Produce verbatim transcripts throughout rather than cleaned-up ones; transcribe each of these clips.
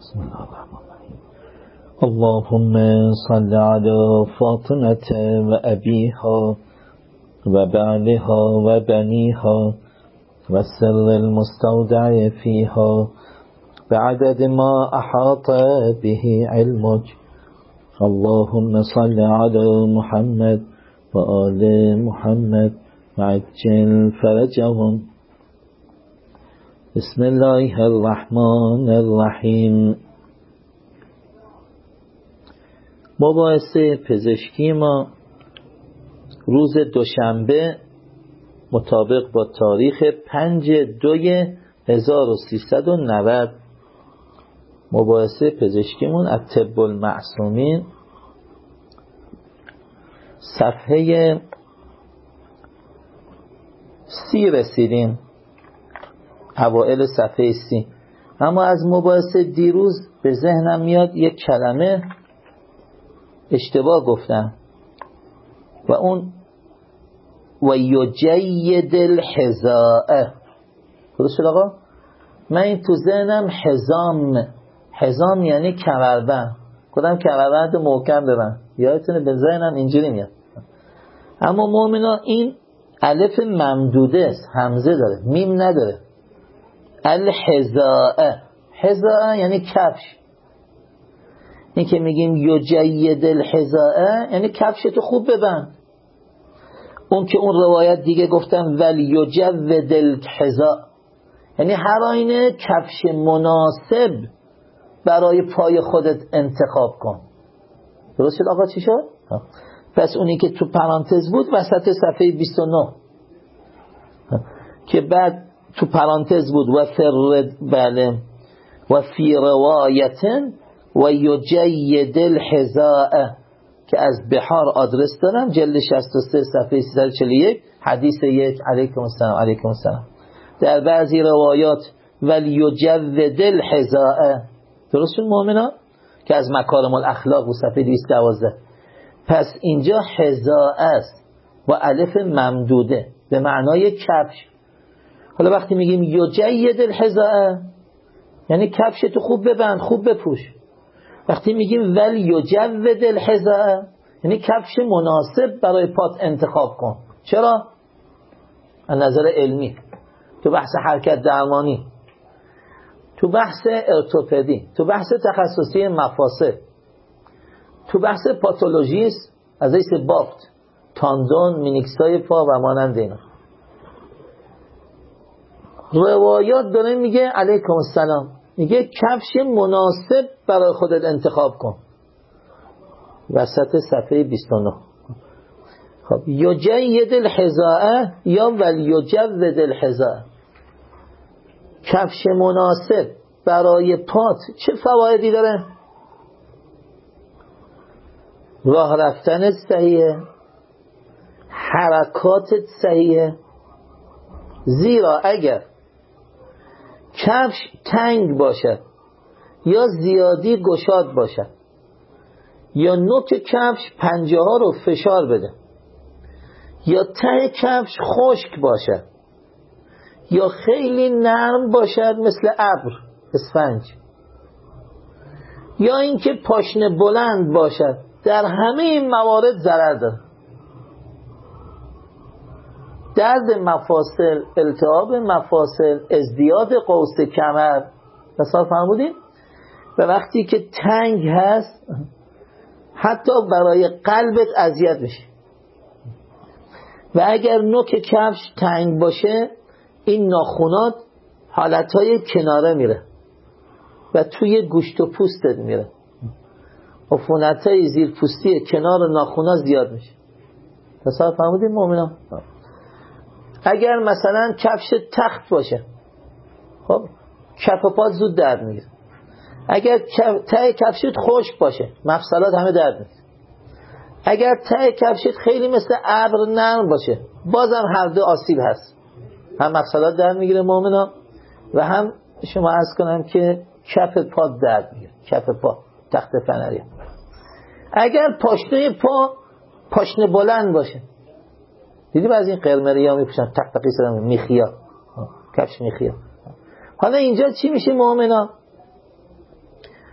بسم الله الرحمن الرحیم. اللهم صل على فاطمة و ابیها و بعلها و بنیها و سر المستودع فیها بعدد ما احاط به علمك. اللهم صل على محمد و آل محمد و عجل فرجهم. بسم الله الرحمن الرحیم. مباحث پزشکی ما روز دوشنبه مطابق با تاریخ پنج دوی هزار و سیصد و نود، مباحث پزشکیمون از طب المعصومین، صفحه سی رسیدیم، اوائل صفحه سی. اما از مباحث دیروز به ذهنم میاد یک کلمه اشتباه گفتم و اون و یجید الحذاء. درست شد آقا؟ من این تو ذهنم حزام، حزام یعنی کمربند، کدام کمربند محکم ببند، یادتونه به ذهنم اینجوری میاد. اما مؤمنا این الف ممدوده است، همزه داره، میم نداره. الحذاء، حذاء یعنی کفش. این که میگیم یجید الحذاء یعنی کفشتو خوب ببند. اون که اون روایت دیگه گفتم ولی یجود الحذاء یعنی هر آینه کفش مناسب برای پای خودت انتخاب کن. درست شد آقا؟ چی شد؟ پس اونی که تو پرانتز بود وسط صفحه بیست و نه که بعد تو پرانتز بود و فرد بله و فی روایتن و یجید الحذاء که از بحار آدرس دارم، جلد شصت و سه صفحه سیصد و چهل و یک، حدیث یک. علیکم السلام. علیکم السلام. در بعضی روایات ولی یجود الحذاء. درست شد مؤمنا؟ که از مکارم الاخلاق و صفحه دویست و دوازده. پس اینجا حذاء است و الف ممدوده به معنای کفش. حالا وقتی میگیم یجید الحذاء یعنی کفشتو خوب ببند، خوب بپوش. وقتی میگیم ولی یجود الحذاء یعنی کفش مناسب برای پات انتخاب کن. چرا؟ از نظر علمی، تو بحث حرکت درمانی، تو بحث ارتوپدی، تو بحث تخصصی مفاصل، تو بحث پاتولوژیست از ایس بافت، تاندون، مینیکسای پا و مانند اینا، روایات داره میگه علیکم السلام، میگه کفش مناسب برای خودت انتخاب کن. وسط صفحه بیست و نه. خب یجید الحذاء یا ولی یجود الحذاء، کفش مناسب برای پات چه فوایدی داره؟ راه رفتنت صحیحه، حرکاتت صحیحه. زیرا اگر کفش تنگ باشد یا زیادی گشاد باشد یا نوک کفش پنجه ها رو فشار بده یا ته کفش خشک باشد یا خیلی نرم باشد مثل ابر، اسفنج، یا اینکه پاشنه بلند باشد، در همه این موارد ضرر داره. درد مفاصل، التهاب مفاصل، ازدیاد قوس کمر، مثلا فرمودیم. و وقتی که تنگ هست حتی برای قلبت اذیت میشه. و اگر نوک کفش تنگ باشه این ناخونات حالتهای کناره میره و توی گوشت و پوستت میره، عفونتهای زیر پوستی کنار ناخونا زیاد میشه. مثلا فرمودیم مؤمنان. اگر مثلا کفش تخت باشه خب کف پات زود درد میگیره. اگر ته کفشت خشک باشه مفصلات همه درد میگیره. اگر ته کفشت خیلی مثل ابر نرم باشه بازم هر دو آسیب هست، هم مفصلات درد میگیره مؤمنا و هم شما عرض کنم که کف پات درد میگیره، کف پا، تخت فنری. اگر پاشنه پا پاشنه بلند باشه، دیدی بعضی این قرمری ها میپوشن تق تقی سرم میخیا، کفش میخیا. حالا اینجا چی میشه مؤمنا؟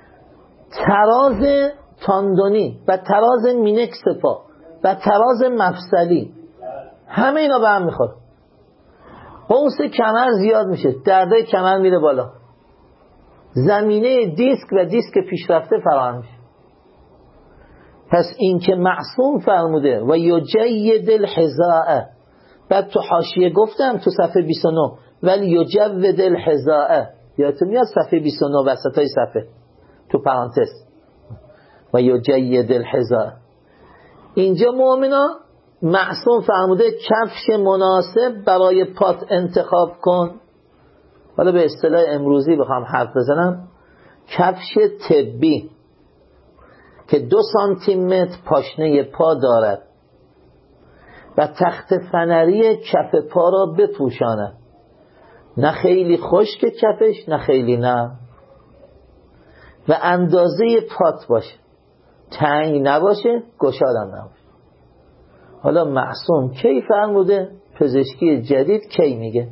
تراز تاندونی و تراز مینکس پا و تراز مفصلی، همه اینا به هم میخوره. قوس کمر زیاد میشه، درده کمر میره بالا، زمینه دیسک و دیسک پیشرفته فراهم میشه. پس این که معصوم فرموده و یجید الحذاء، بعد تو حاشیه گفتم تو صفحه بیست و نه ولی یجود الحذاء، یادتون میاد صفحه بیست و نه وسطای صفحه تو پرانتز و یجید الحذاء. اینجا مؤمنا معصوم فرموده کفش مناسب برای پات انتخاب کن. حالا به اصطلاح امروزی بخوام حرف بزنم، کفش طبی که دو سانتی متر پاشنه پا دارد و تخت فنری کف پا را بپوشاند، نه خیلی خشک کفش نه خیلی نرم، و اندازه پات باشه، تنگ نباشه گشادم نباشه. حالا معصوم کی فرموده؟ پزشکی جدید کی میگه؟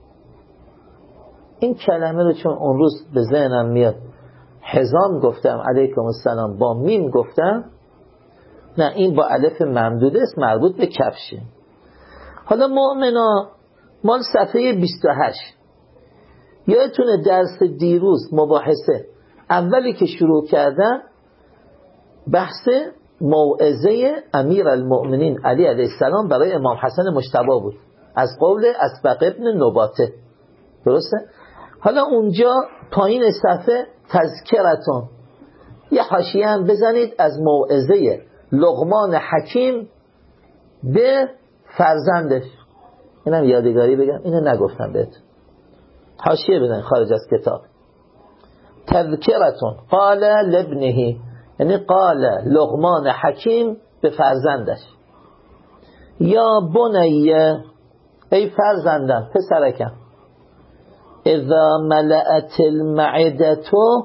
این کلمه رو چون اون روز به ذهنم میاد، حزام گفتم علیکم السلام با میم گفتم، نه این با الف ممدوده است، مربوط به کفشه. حالا مؤمنا مال صفحه بیست و هشت، یادتونه درس دیروز مباحثه اولی که شروع کردم بحث موعظه امیر المؤمنین علی علیه السلام برای امام حسن مجتبی بود از قول اسبق ابن نباته، درسته؟ حالا اونجا پایین صفحه تذکرتون یه حاشیه هم بزنید از موعظه لقمان حکیم به فرزندش. اینم یادگاری بگم، اینو نگفتم بهتون، حاشیه بزنید خارج از کتاب. تذکرتون قال لابنه، یعنی قال لقمان حکیم به فرزندش، یا بنیه ای فرزندم پسرکم، اذا ملأت المعدتو،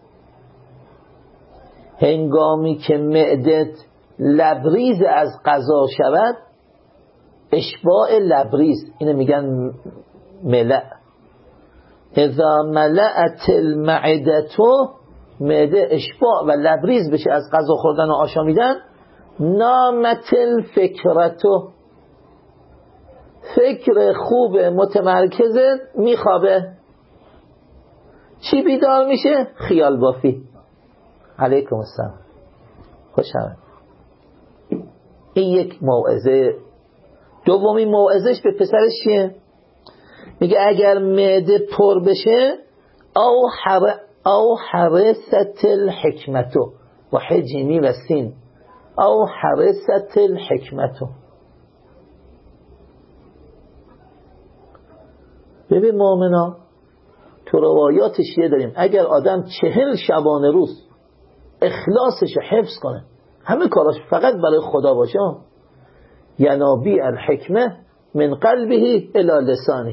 هنگامی که معدت لبریز از غذا شود، اشباع لبریز اینو میگن ملأ، اذا ملأت المعدتو، معده اشباع و لبریز بشه از غذا خوردن و آشامیدن، نامت الفکرتو، فکر خوب متمرکز میخوابه. چی بیدار میشه؟ خیال بافی. علیکم السلام، خوش آمد. این یک موعظه. دومی موعظش به پسرش چیه؟ میگه اگر معده پر بشه، او حر او حرست الحکمتو و حجینی و سین، او حرست الحکمتو. ببین مؤمنا تو روایات شیعه داریم اگر آدم چهل شبانه روز اخلاصش حفظ کنه، همه کاراش فقط برای خدا باشه، ینابی الحکمه من قلبه الی لسانه،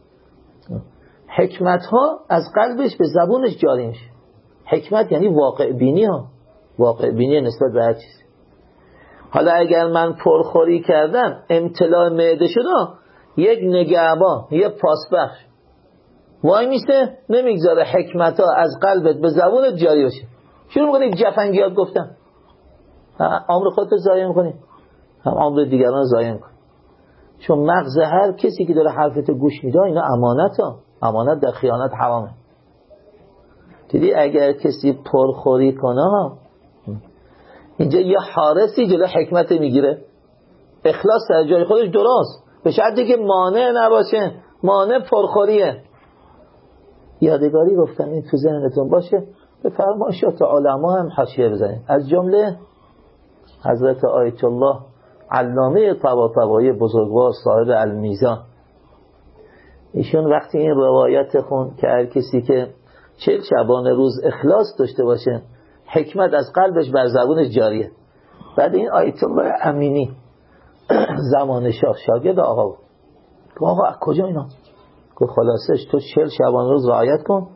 حکمت ها از قلبش به زبونش جاری میشه. حکمت یعنی واقع بینی ها، واقع بینی نسبت به هر چیز. حالا اگر من پرخوری کردم امتلاع معده شده، یک نگهبان یه پاسبخش وای میسته نمیگذاره حکمت ها از قلبت به زبونت جاری بشه، شروع میکنی جفنگیات گفتن، عمر خودت ضایع میکنی، هم عمر دیگران ضایع میکنی. چون مغز هر کسی که داره حرفتو گوش میده اینا امانت ها، امانت در خیانت حرامه. دیدی اگر کسی پرخوری کنه، اینجا یه حارسی جلو حکمت میگیره، اخلاص در جای خودش درست، به شرطی که مانع نباشه. مانع پرخوریه. یادگاری گفتم این تو ذهنتون باشه، به فرمایشات علما هم حاشیه بزنید، از جمله حضرت آیت الله علامه طباطبایی بزرگوار صاحب المیزان. ایشون وقتی این روایت خون که هر کسی که چهل شبانه روز اخلاص داشته باشه حکمت از قلبش بر زبونش جاریه. بعد این آیت الله امینی زمان شاه شاگرد آقا بود، که آقا از کجا اینا؟ که خلاصش تو چهل شبانه روز رعایت کن،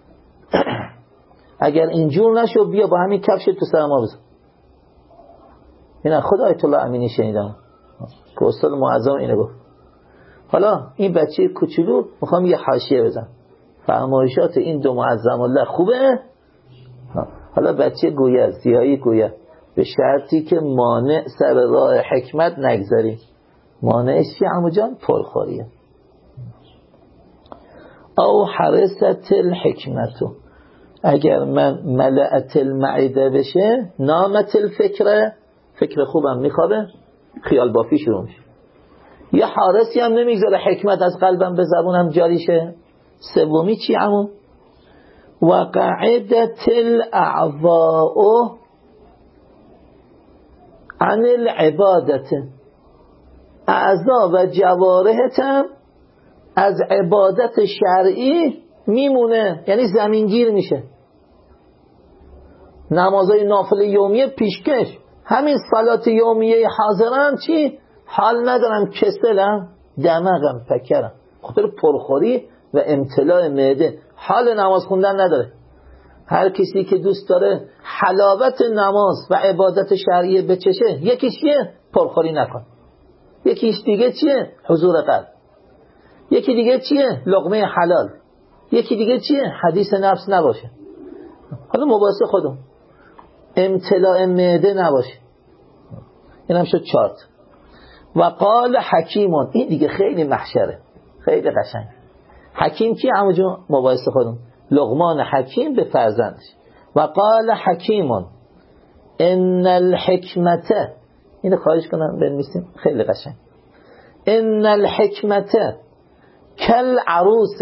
اگر اینجور نشو بیا با همین کفش تو سر ما بزن. این خود آیت الله امینی شنیدم که استاد معظم اینو گفت. حالا این بچه کوچولو میخوام یه حاشیه بزن، فرمایشات این دو معظم الله خوبه. حالا بچه گوید، سیاهی گوید به شرطی که مانع سر راه حکمت نگذاری. مانعش چیه عمو جان؟ پرخوریه. او حرست الحکمتو، اگر من ملأت المعده بشه، نامت الفکره، فکر خوبم میخوابه، خیال بافی شروع میشه. یه حارسی هم نمیگذاره حکمت از قلبم به زبونم جاری شه. سومی چی عمو؟ وقعدت الاعضاء عن العبادت، اعضا و جوارحتم از عبادت شرعی میمونه، یعنی زمینگیر میشه. نمازهای نافله یومیه پیشکش، همین صلات یومیه حاضرم چی؟ حال ندارم، کسلم، دماغم پکرم، خاطر پرخوری و امتلاع معده حال نماز خوندن نداره. هر کسی که دوست داره حلاوت نماز و عبادت شرعی بچشه، یکی چیه؟ پرخوری نکن. یکیش دیگه چیه؟ حضور قلب. یکی دیگه چیه؟ لقمه حلال. یکی دیگه چیه؟ حدیث نفس نباشه. حالا مباحثه خودم، امتلاع معده نباشه. این هم شد چارت. و قال حکیمون، این دیگه خیلی محشره، خیلی قشنگ. حکیم کی عمو جون؟ مباحثه خودم، لقمان حکیم به فرزندش. و قال حکیمون ان الحکمت، اینو خواهش کنم بنویسیم، خیلی قشنگ. ان الحکمت کل عروس،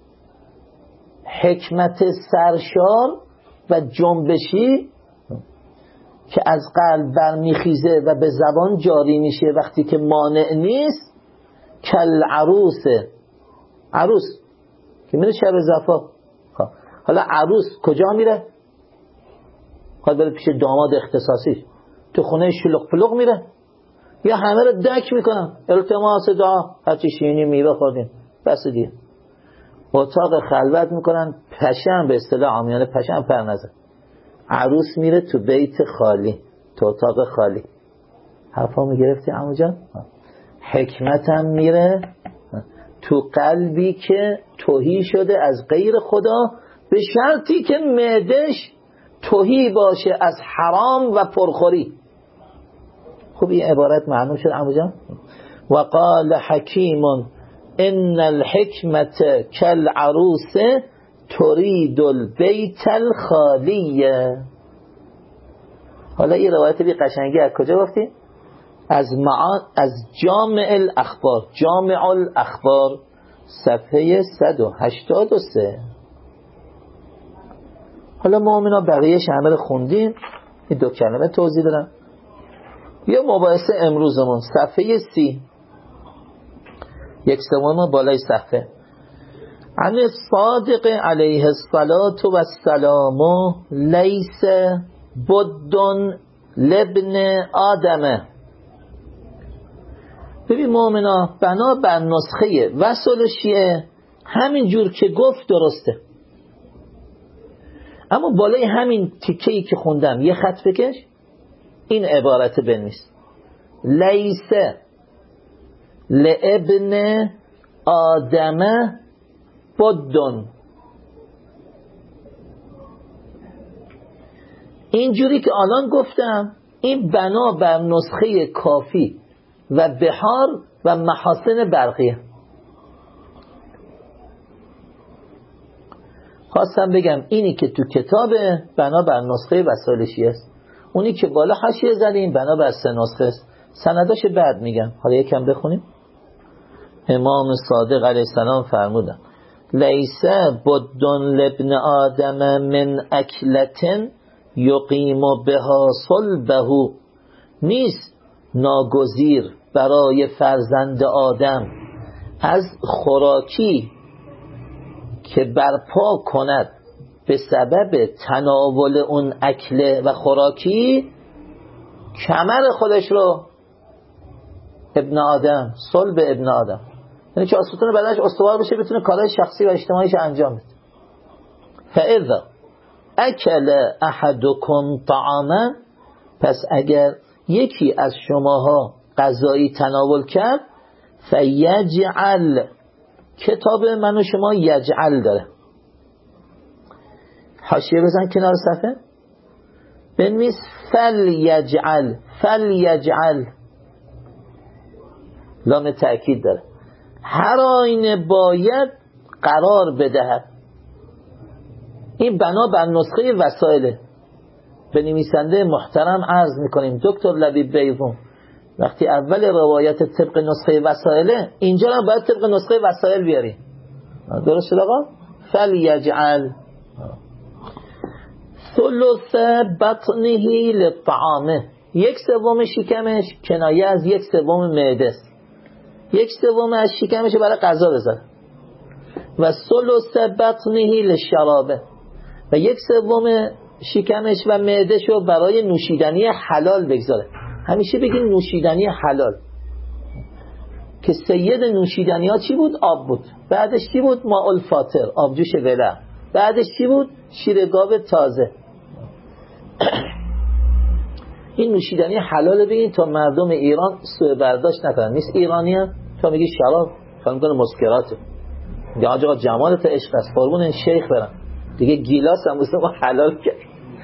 حکمت سرشار و جنبشی که از قلب برمیخیزه و به زبان جاری میشه وقتی که مانع نیست. کل عروس، عروس که میره شب زفاف. حالا عروس کجا میره؟ خواهد بره پیش داماد اختصاصی، تو خونه شلوغ پلوغ میره، یا همه رو دک میکنن، التماس دعا، هرچی شیرینی میوه خوردیم بس دیگه. اتاق خلوت میکنن، پشم به اصطلاح عامیانه پشم پر نزد. عروس میره تو بیت خالی، تو اتاق خالی. حرفا میگرفتی عمو جان؟ حکمتم میره تو قلبی که تهی شده از غیر خدا، به شرطی که معدش تهی باشه از حرام و پرخوری. خوب این عبارت معلوم شد عمو جان؟ و قال حکیم ان الحکمت کالعروس ترید البیت الخالیه. حالا این روایت بی قشنگی از کجا گفتی؟ از معان از جامع الاخبار، جامع الاخبار صفحه صد و هشتاد و سه. حالا مؤمنا بقیه شامل خوندیم، این دو کلمه توضیح دادم. یا مباحثه امروزمون صفحه سی، یک سوم بالای صفحه. عن الصادق علیه الصلاة و السلام لیس بد لابن آدم. ببین مؤمنا، بنا بر نسخه وصل شیعه همین جور که گفت درسته، اما بالای همین تیکه‌ای که خوندم یه خط بکش، این عبارت بنویس: لیس لابن آدم بدن. اینجوری که الان گفتم، این بنا بر نسخه کافی و بحار و محاسن برقیه. خواستم بگم اینی که تو کتاب بنا بر نسخه وسائل شیعه است، اونی که بالا حاشیه زدیم بنا بر سه نسخه است. سنداش بعد میگم، حالا یکم بخونیم. امام صادق علیه السلام فرمودن: لیس بدن لابن آدم من اکلتن یقیم بها صلبه. نیست ناگزیر برای فرزند آدم از خوراکی که برپا کند به سبب تناول اون اکله و خوراکی کمر خودش رو، ابن آدم، صلب ابن آدم، یعنی که ستون بدنش استوار بشه، بتونه کارهای شخصی و اجتماعیش انجام بده. فاذا اکل احدکم طعاما، پس اگر یکی از شماها غذایی تناول کرد، فیجعل، کتاب من و شما یجعل داره، حاشیه بزن کنار صفحه، بنویس فلیجعل، فلیجعل لام تأکید داره، هر آینه باید قرار بدهد. این بنا بر نسخه وسائله. به نویسنده محترم عرض میکنیم دکتر لبیب بیضون وقتی اول روایت طبق نسخه وسائله، اینجا هم باید طبق نسخه وسائل بیاری. درست شد آقا؟ فلیجعل ثلث بطنه للطعامه، یک سوم شکمش کنایه از یک سوم معده است، یک سوم از شکمش برای غذا بذاره. و ثلث بطنه للشرابه، و یک سوم شکمش و معدهشو برای نوشیدنی حلال بگذاره. همیشه بگین نوشیدنی حلال، که سید نوشیدنی ها چی بود؟ آب بود. بعدش چی بود؟ ماء الفاطر، آبجوش ولع. بعدش چی بود؟ شیر گاو تازه. این نوشیدنی حلال بگین تا مردم ایران سوء برداشت نکنن. نیست ایرانی هم تا میگی شراب تا میگن مسکراته، یا آقا جمالت عشق است، قربون این شیخ برم دیگه، گیلاس هم بسه ما حلال کرد.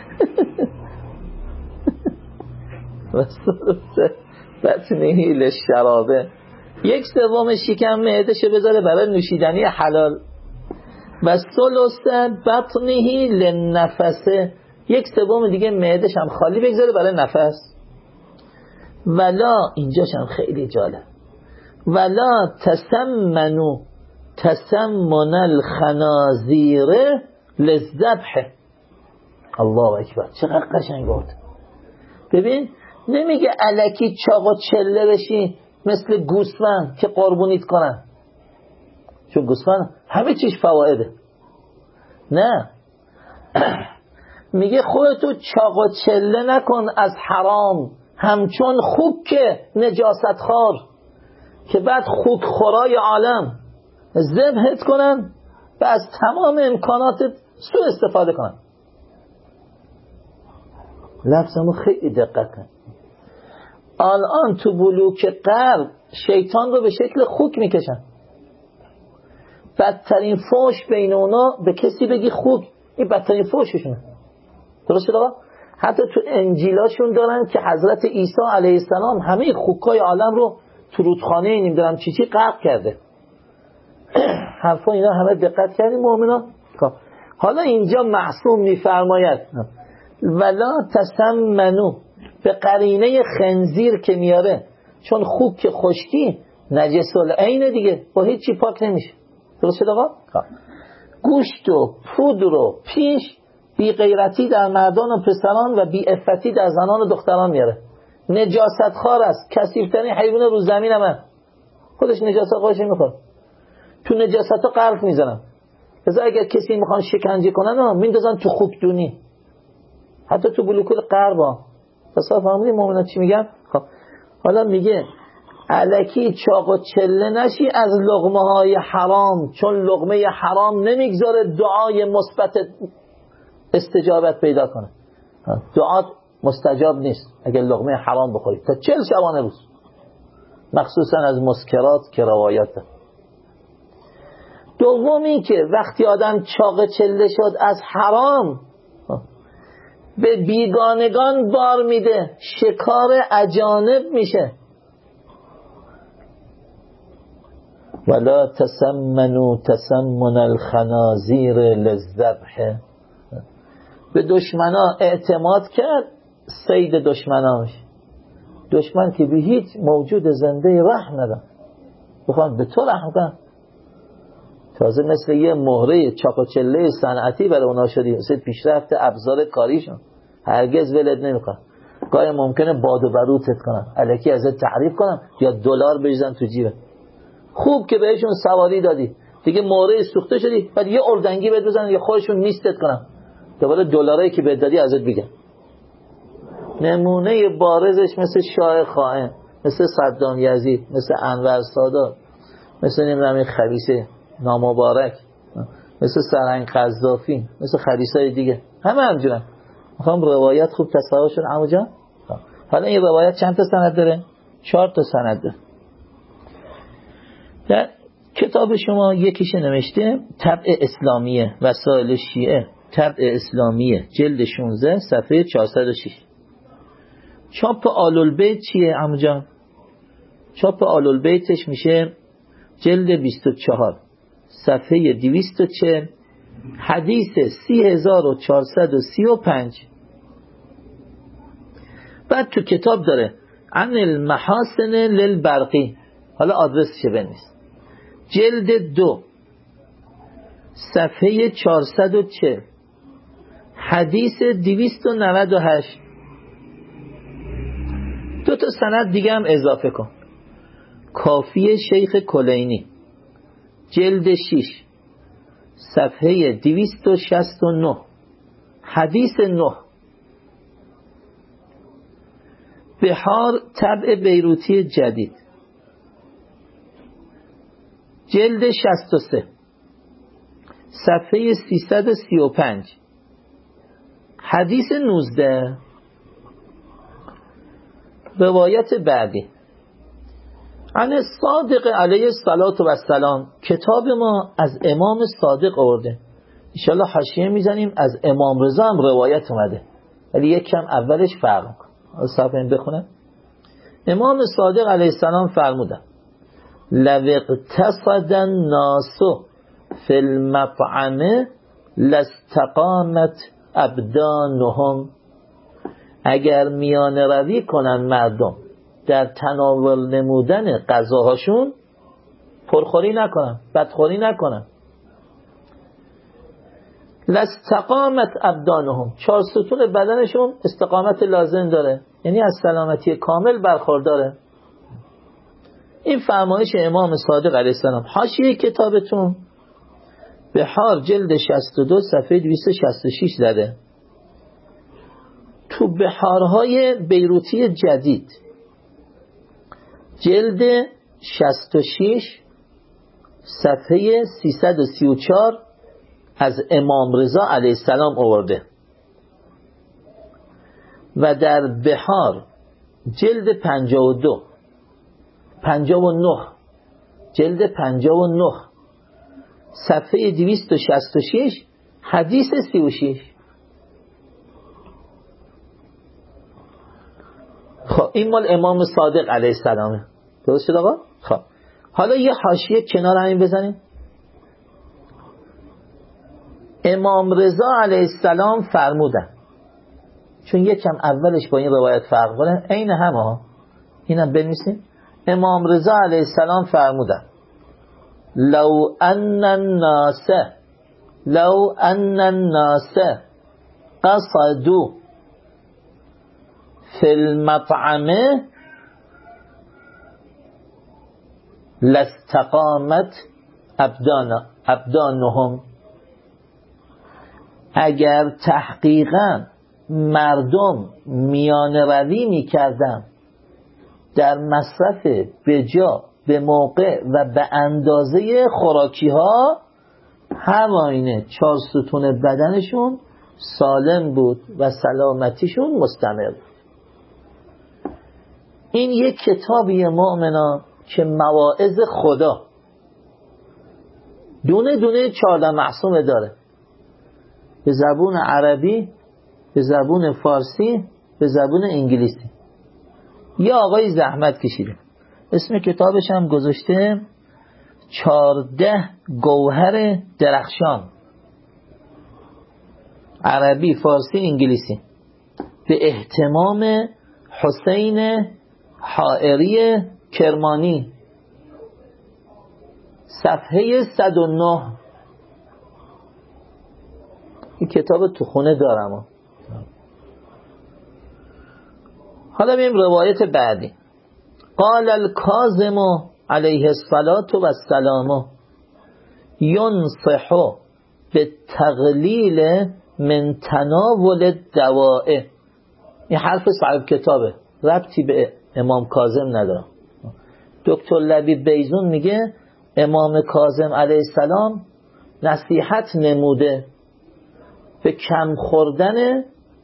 بطنه للشرابه، یک سوم شکم معده‌شو بذاره برای نوشیدنی حلال. و ثلث بطنه للنفسه، یک سوم دیگه معده‌ش هم خالی بگذاره برای نفس. ولا، اینجاش هم خیلی جالب، ولا تسمنو تسمن الخنازیر للذبح. الله اکبر، چقدر قشنگ گفت. ببین نمیگه الکی چاق و چله بشی مثل گوسفند که قربونیت کنن، چون گوسفند همه چیش فوائده. نه، میگه خودتو چاق و چله نکن از حرام، همچون خوک نجاست خار، که بعد خوک خورای عالم ذبحت کنن و از تمام امکاناتت سوء استفاده کنن. لفظمو خیلی دقت کن. الان تو بلوک غرب شیطان رو به شکل خوک میکشن. بدترین فوش بین اونا به کسی بگی خوک، این بدترین فوششونه. درست شد آقا؟ حتی تو انجیلاشون دارن که حضرت عیسی علیه السلام همه خوکای عالم رو تو رودخانه نمیدونم چی چی غرق کرده. حرفا اینا همه دقت کردیم مؤمنان. حالا اینجا معصوم میفرماید ولا تسمنو، به قرینه خنزیر که میاره، چون خوک که خشکی نجس العین دیگه، با هیچ چی پاک نمیشه. درست شد آقا؟ گوشت و پودر و پیش بی غیرتی در مردان و پسران و بی عفتی در زنان و دختران میاره. نجاست خار است، کثیفترین حیوان رو زمین هم خودش نجاست خارش میخوره، تو نجاست ها غرق میزنن. لذا اگر کسی میخوان شکنجه کنن میندازن تو خوکدونی، حتی تو بلوکل غربا. پس فهمیدی مومنات چی میگن؟ خب حالا میگه الکی چاق و چله نشی از لقمه های حرام، چون لقمه حرام نمیگذاره دعای مثبت استجابت پیدا کنه. دعا مستجاب نیست اگر لقمه حرام بخوری تا چل شبانه روز، مخصوصا از مسکرات که روایت ده. دومی که وقتی آدم چاق چله شد از حرام به بیگانگان بار میده، شکار اجانب میشه. ولا تسمنوا تسمن الخنازیر للذبح، به دشمنا اعتماد کرد صید دشمناش. دشمن که به هیچ موجود زنده رحم نداره، بخواد به تو رحم کنه، تازه مثل یه مهره چاق و چله صنعتی برای اونا شدی، مثل پیشرفت ابزار کاریشون، هرگز ولد نمیکنن. گاهی ممکنه باد و بروتت کنن، الکی ازت تعریف کنن یا دلار بریزن تو جیبت. خوب که بهشون سواری دادی، دیگه مهره سوخته شدی، بعد یه اردنگی بهت بزنن یا خودشون نیستت کنن، دوباره دلارایی که بهت دادی ازت بگن. نمونه بارزش مثل شاه خائن، مثل صدام یزید، مثل انور سادات، مثل نمیدونم خبیث نامبارک، مثل سرهنگ قذافی، مثل خبیثای دیگه، همه همجورن. میخوام روایت خوب تصور شد عمو جان. حالا این روایت چند تا سند داره؟ چهار تا سند داره. در کتاب شما یکیش نوشته طبع اسلامیه وسائل شیعه، طبع اسلامیه جلد شانزده صفحه چهارصد و شش. چاپ آل‌البیت چیه عمو جان؟ چاپ آل‌البیتش میشه جلد بیست و چهار صفحه دویست و چهل حدیث سی هزار و چهارصد و سی و پنج. بعد تو کتاب داره عن المحاسن للبرقی، حالا آدرسش بنویس، جلد دو صفحه چهارصد و چهل حدیث دویست و نود و هشت. دو تا سند دیگه هم اضافه کن. کافی شیخ کلینی جلد شش صفحه دویست و شصت و نه حدیث نه. بحار طبع بیروتی جدید جلد شصت و سه صفحه سیصد و سی و پنج حدیث نوزده. روایت بعدی عن صادق علیه السلام، کتاب ما از امام صادق آورده. انشالله حاشیه میزنیم از امام رضا هم روایت اومده ولی یک کم اولش فرق کن. صاحب این بخونم. امام صادق علیه السلام فرمودن لو اقتصد الناس فی المطعم لاستقامت ابدانهم، اگر میان روی کنن مردم در تناول نمودن غذاهاشون پرخوری نکنن، بدخوری نکنن. لاستقامت ابدانهم، چهار ستون بدنشون استقامت لازم داره، یعنی از سلامتی کامل برخورداره. این فرمایش امام صادق علیه السلام. حاشیه کتابتون بحار جلد شصت و دو صفحه دویست و شصت و شش زده. تو بحارهای بیروتی جدید جلد شصت و شش صفحه سیصد و سی و چهار از امام رضا علیه السلام آورده و در بحار جلد پنجاه و دو پنجاه و نه جلد پنجاه و نه صفحه دویست و شصت و شش حدیث سی و شش. خب این مال امام صادق علیه السلامه. درست شد آقا؟ خب حالا یه حاشیه کنار همین بزنیم. امام رضا علیه السلام فرمودن، چون یکم اولش با این روایت فرق کنه، عین هم ها، اینم بنویسیم. امام رضا علیه السلام فرمودن لو ان الناس لو ان الناس قصدوا فی المطعم لاستقامت ابدان ابدانهم، اگر تحقیقا مردم میان روی می کردن در مصرف بجا به موقع و به اندازه خوراکی ها، هماینه چهار ستون بدنشون سالم بود و سلامتیشون مستمر بود. این یک کتابی مؤمنان که مواعظ خدا دونه دونه چهارده معصومه داره، به زبون عربی، به زبون فارسی، به زبون انگلیسی. یه آقای زحمت کشیده، اسم کتابش هم گذاشته چارده گوهر درخشان، عربی، فارسی، انگلیسی، به اهتمام حسین حائری کرمانی، صفحه صد و نه. این کتاب تو خونه دارم. حالا بیم روایت بعدی. قال الکاظم علیه السلام ینصح بالتقلیل من تناول الدواء. این حرف صاحب کتابه، ربطی به امام کاظم نداره. دکتر لبیب بیزون میگه امام کاظم علیه السلام نصیحت نموده به کم خوردن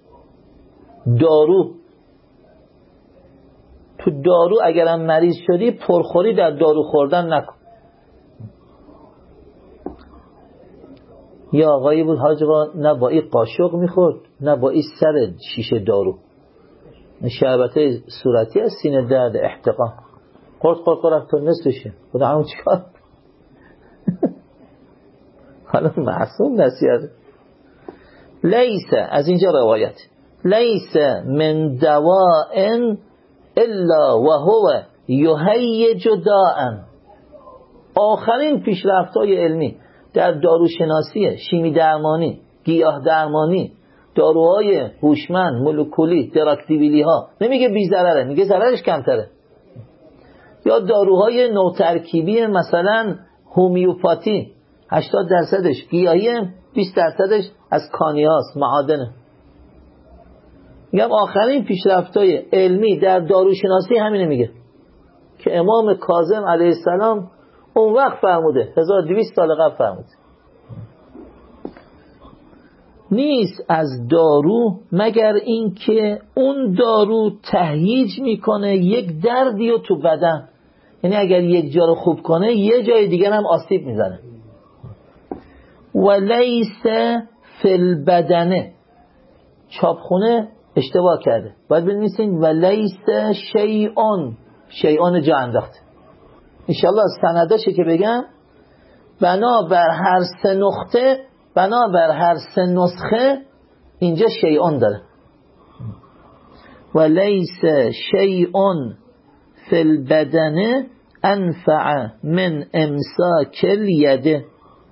دارو. تو دارو اگرم مریض شدی پرخوری در دارو خوردن نکن. یه آقایی بود حاج آقا، نه با این قاشق میخورد نه با این سر شیشه دارو، شربته صورتی از سینه درد احتقان خورد خورد خورد تا نصفشه. خدا همون چیکار حالا معصوم نصیحت. لیسه، از اینجا روایت، لیسه من دوائن الا و هو یهیج داء. آخرین پیشرفت‌های علمی در داروشناسی، شیمی درمانی، گیاه درمانی، داروهای هوشمند، مولکولی، دراکتیبیلی ها، نمیگه بی ضرره، میگه ضررش کمتره. یا داروهای نوترکیبی مثلا هومیوپاتی، هشتاد درصدش گیاهی، بیست درصدش از کانیاست، معادنه. میگم آخرین پیشرفت‌های علمی در داروشناسی همینه میگه که امام کاظم علیه السلام اون وقت فرموده، هزار و دویست سال قبل فرموده. نیست از دارو مگر این که اون دارو تهییج میکنه یک دردی رو تو بدن، یعنی اگر یک جا رو خوب کنه یه جای دیگر هم آسیب میزنه. ولیس فی البدنه، چاپخونه اشتباه کرده، باید بنویسین ولیس شیئون، شیئون جا انداخته. انشالله سنداشه که بگم بنا بر هر سه نقطه، بنا بر هر سه نسخه اینجا شیئون داره. ولیس شیئون فی البدن انفع من امساک الیده.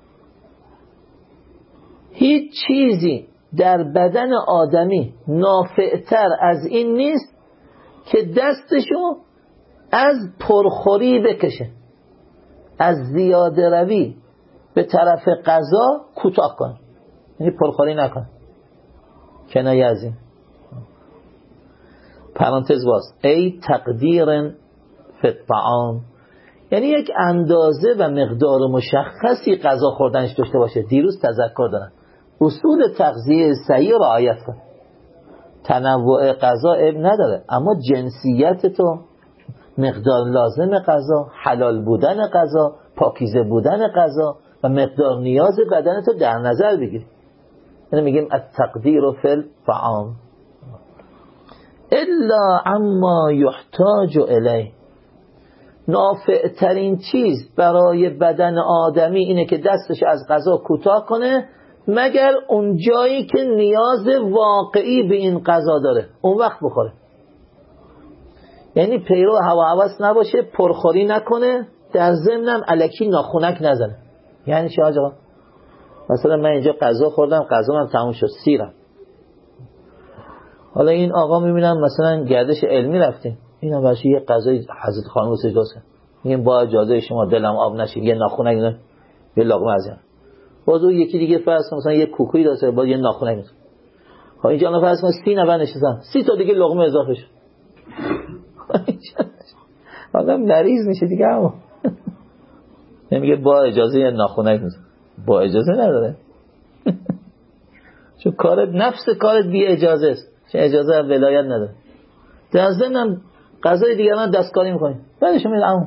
هیچ چیزی در بدن آدمی نافعتر از این نیست که دستشو از پرخوری بکشه، از زیاده روی به طرف غذا کوتاه کن، یعنی پرخوری نکن. کنایه از این پرانتز باز، ای تقدیر فی الطعام، یعنی یک اندازه و مقدار مشخصی غذا خوردنش داشته باشه. دیروز تذکر دارم اصول تغذیه صحیح رعایت کن. تنوع غذا عیب نداره، اما جنسیت تو، مقدار لازم غذا، حلال بودن غذا، پاکیزه بودن غذا و مقدار نیاز بدن تو در نظر بگیر. یعنی میگیم التقدیر فی الطعام الا عما یحتاج الیه. نافع ترین چیز برای بدن آدمی اینه که دستش از غذا کوتاه کنه مگر اون جایی که نیاز واقعی به این غذا داره، اون وقت بخوره. یعنی پیرو هوا هوس نباشه، پرخوری نکنه، در ضمنم الکی ناخونک نزنه. یعنی چه آقا؟ مثلا من اینجا غذا خوردم، غذا من تموم شد، سیرم. حالا این آقا میبینم مثلا گردش علمی رفتیم، اینا باشه یه غذای حضرت خانم سجداسه، میگم با اجازه شما دلم آب نشه، یه ناخونک نه، یه لقمه ازم. باز اون یکی دیگه فرض مثلا یه کوکویی داشته، باز یه ناخونک میشه. ها اینجا الان فرض کن سی نفر نشستن، سی تا دیگه لقمه اضافه شد. آدم مریض میشه دیگه. اما نمیگه با اجازه یه ناخونک میشه، با اجازه نداره. چون کارت نفس کارت بی اجازه است، چه اجازه ولایت نداره. در ضمن غذای دیگران دستکاری میکنی، بعدش میاد عمو.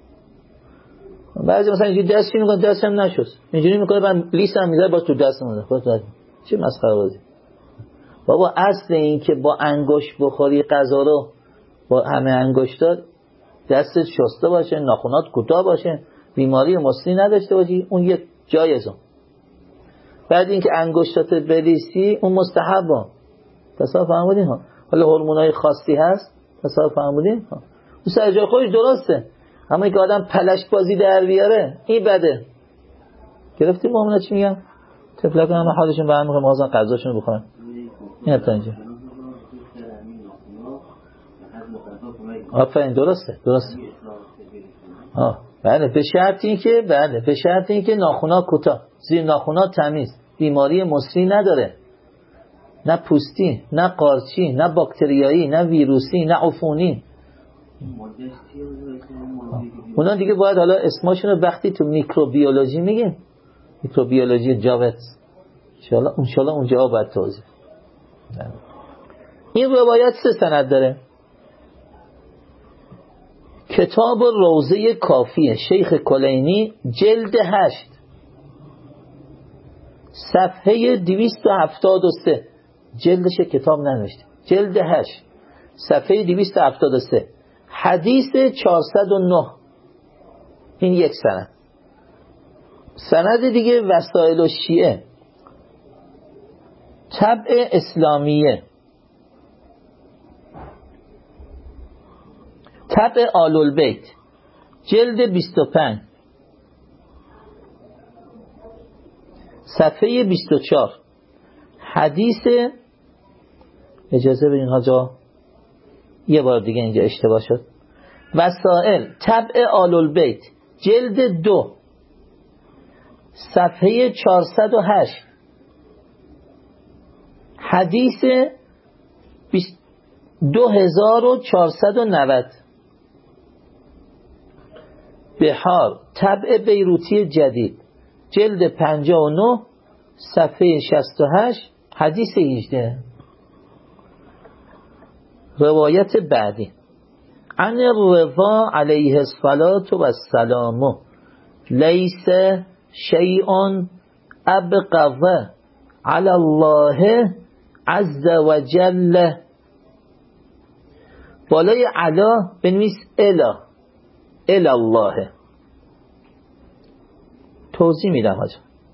بعضی مثلا اینجوری دستی میکنه، دستم نشد، اینجوری میکنه من لیسم میذاره باز تو دست میذاره. خودت چه مسخره بازی. بابا اصل این که با انگشت بخوری غذا رو با همه انگشتات، دستت شسته باشه، ناخونات کوتاه باشه، بیماری مصری نداشته باشی، اون یک جایزه. بعد اینکه انگشتات بلیسی اون مستحبه. تصور فرمودین ها. حالا هورمونای خاصی هست، تصور فرمودین ها. اون سر جای خودش درسته، اما اینکه آدم پلشت بازی در بیاره این بده. گرفتیم مؤمنا چی میگم؟ طفلک هم حالشون برمیخوره، مازن غذاشون رو بخورن. این حتی اینجا آفرین، درسته درسته. آه بله، به شرط این که بله به شرط این که ناخونا کوتاه، زیر ناخونا تمیز، بیماری مصری نداره، نه پوستی، نه قارچی، نه باکتریایی، نه ویروسی، نه عفونی. اونا دیگه باید حالا اسمشون رو وقتی تو میکروبیولوژی میگیم، میکروبیولوژی جاوت انشالله انشالله اونجا باید توضیح. این روایت سه سند داره. کتاب روضه کافیه، شیخ کلینی، جلد هشت، صفحه دویست و هفتاد و سه، جلدش کتاب ننوشته، جلد هشت صفحه دویست و هفتاد و سه، حدیث چهارصد و نه. این یک سند. سند دیگه وسائل الشیعه، طبع اسلامیه، طبع آل البیت، جلد بیست و پنج صفحه بیست و چهار، حدیث، اجازه بدین حاجا یه بار دیگه اینجا اشتباه شد، وسائل طبع آل البیت، جلد دو صفحه چهارصد و هشت، حدیث دو هزار و چهارصد و نود. بحار طبع بیروتی جدید، جلد پنجاه و نه صفحه شصت و هشت، حدیث هجده. روایت بعدی، عن الرضا علیه الصلاة و السلام لیس شیء ابغض علی الله عز و جل. بالای علا بنویس الا، الا الله. توضیح میدم حاجا.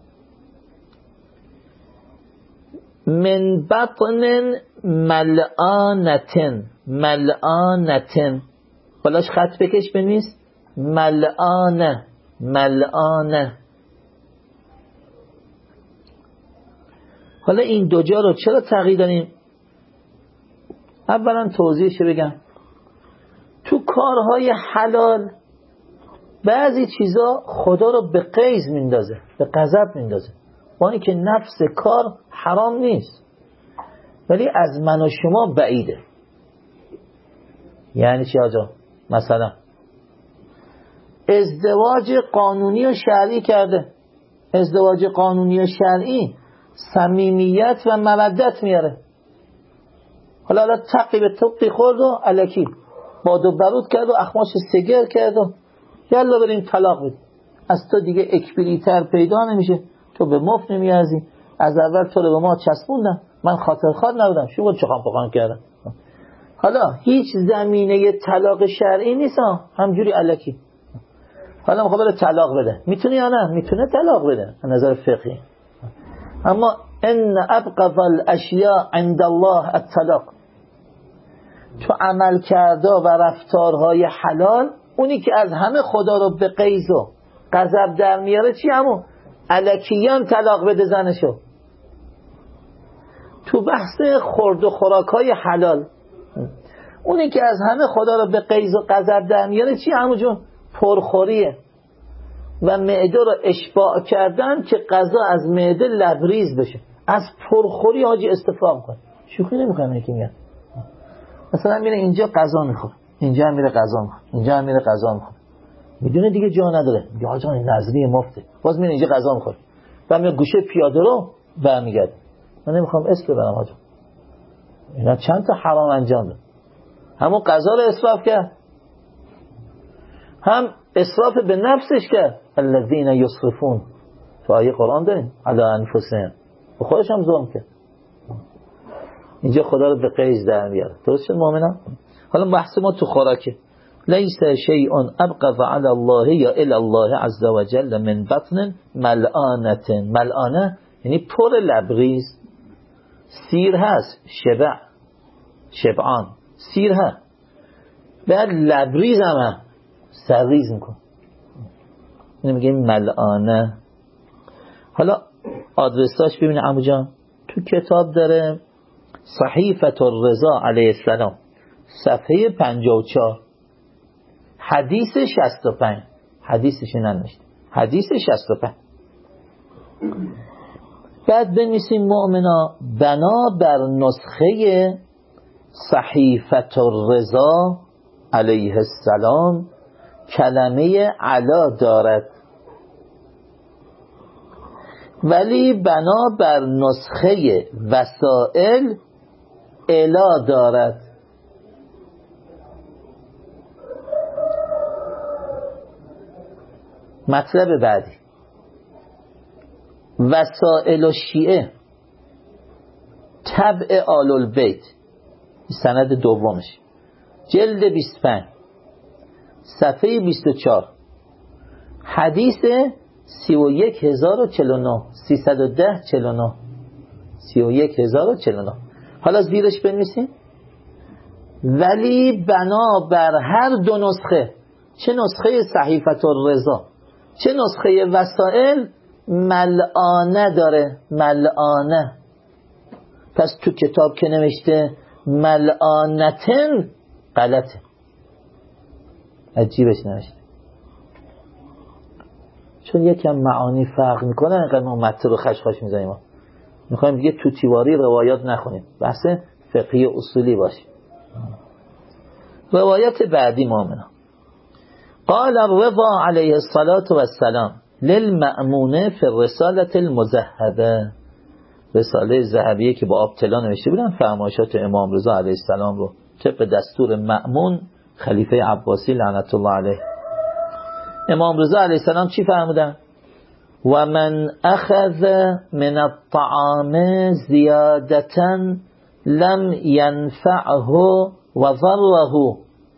من بطن ملعانتن، ملعانتن بالاش خط بکش بنویس ملعانه، ملعانه. حالا این دو جا رو چرا تغییر دادیم؟ اولا توضیحش بگم. تو کارهای حلال بعضی چیزا خدا رو به غیظ میندازه، به غضب میندازه، با اینکه نفس کار حرام نیست ولی از من و شما بعیده. یعنی چی آجا؟ مثلا ازدواج قانونی و شرعی کرده. ازدواج قانونی و شرعی صمیمیت و مودت میاره. حالا حالا تقی به تقی خورد و الکی باد و برود کرد و اخماش سگر کرد و یلا بریم طلاق بدیم. از تو دیگه اکبریتر پیدا نمیشه، تو به مفت نمیارزی، از اول تو رو به ما چسبوندم، من خاطر خواد نبودم، شو بود چخان پخان کردم. حالا هیچ زمینه طلاق شرعی نیست، همجوری الکی. حالا میخواد بره طلاق بده، میتونه یا نه؟ میتونه طلاق بده از نظر فقهی. اما ان ابغض الاشیاء عند الله الطلاق. تو عمل کرده و رفتارهای حلال اونی که از همه خدا رو به غیظ و غضب در میاره چی؟ همون الکیان طلاق بده زنشو. تو بحث خورد و خوراکای حلال اونی که از همه خدا رو به غیظ و غضب در میاره چی؟ همون جون پرخوریه و معده رو اشباع کردن که غذا از معده لبریز بشه. از پرخوری حاجی استفاده کنه. شوخی نمیکنه که میاد مثلا میره اینجا غذا میخوره، اینجا هم میره غذا میخوره، اینجا هم میره غذا میخوره، میدونه دیگه جا نداره، میگه آقا جان نظری مفته، باز میره اینجا غذا میخوره، بعد میاد گوشه پیاده رو برمیگرده. من نمیخوام اسم ببرم آقا، اینا چند تا حرام انجام داد. همون غذا رو اسراف کرد، هم اسراف به نفسش کرد. الذین یسرفون، تو آیه قرآن داریم علی انفسهم، به خودش هم ظلم کرد. اینجا خدا رو به غیظ در میاره. درست شد مؤمنان؟ حالا بحث ما تو خوراکه. لیس شیء ابغض علی الله یا الی الله عز و جل من بطن ملعانه. ملعانه یعنی پر لبریز. سیر هست، شبع، شبعان، سیر هست، بعد لبریز هم سرریز میکن، اینو میگه ملعانه. حالا آدرساش ببینه عمو جان، تو کتاب داره صحیفه الرضا علیه السلام صفحه پنجاه و چهار، حدیث شصت و پنج. حدیثش ننوشته، حدیث شصت و پنج. بعد بنویسیم مؤمنا بنا بر نسخه صحیفه الرضا علیه السلام کلمه علا دارد، ولی بنا بر نسخه وسائل الا دارد. مطلب بعدی، وسائل و شیعه تبع آل البیت، سند دومش، جلد بیست و پنج صفحه بیست و چهار، حدیث سی و یک هزار و چهل و نه، سیصد و ده چهل و نه، سی و یک هزار و چهل و نه. حالا زیرش بنویسیم ولی بنا بر هر دو نسخه، چه نسخه صحیفه الرضا چه نسخه وسائل، ملعانه داره، ملعانه. پس تو کتاب که نوشته ملعانتن غلطه، عجیبش نوشته، چون یکم معانی فرق میکنه. اینقدر ما متن رو خشخاش میزنیم، ما میخوایم دیگه تو تیواری روایات نخونیم، بحث فقهی اصولی باشیم. روایت بعدی مؤمنان. قال الرضا علیه الصلاة والسلام للمأمون فی الرسالة المذهبه، رساله ذهبیه که با آبطلا نوشته بودن فرمایشات امام رضا علیه السلام رو طبق دستور مأمون خلیفه عباسی لعنت الله علیه. امام رضا علیه السلام چی فرمودن؟ و من اخذ من الطعام زیادتا لم ینفعه و ضره،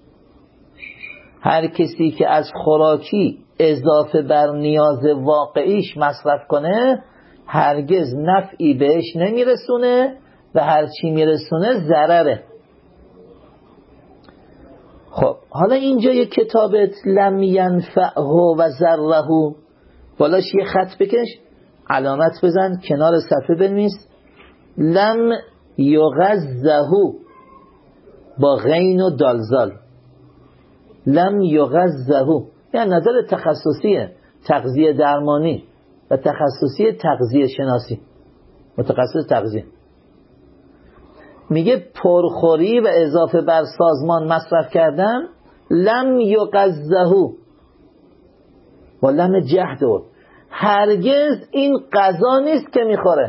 هر کسی که از خوراکی اضافه بر نیاز واقعیش مصرف کنه هرگز نفعی بهش نمیرسونه و هر چی میرسونه ضرره. خب حالا اینجا یه کتابت لم ینفعه و ضره، بالاش یه خط بکش، علامت بزن، کنار صفحه بنویس لم یغزه با غین و دالزال، لم یغزه، یعنی نظر تخصصیه، تغذیه درمانی و تخصصی تغذیه شناسی، متخصص تغذیه. میگه پرخوری و اضافه بر سازمان مصرف کردن لم یغزه و لم جهده، هرگز این غذا نیست که میخوره،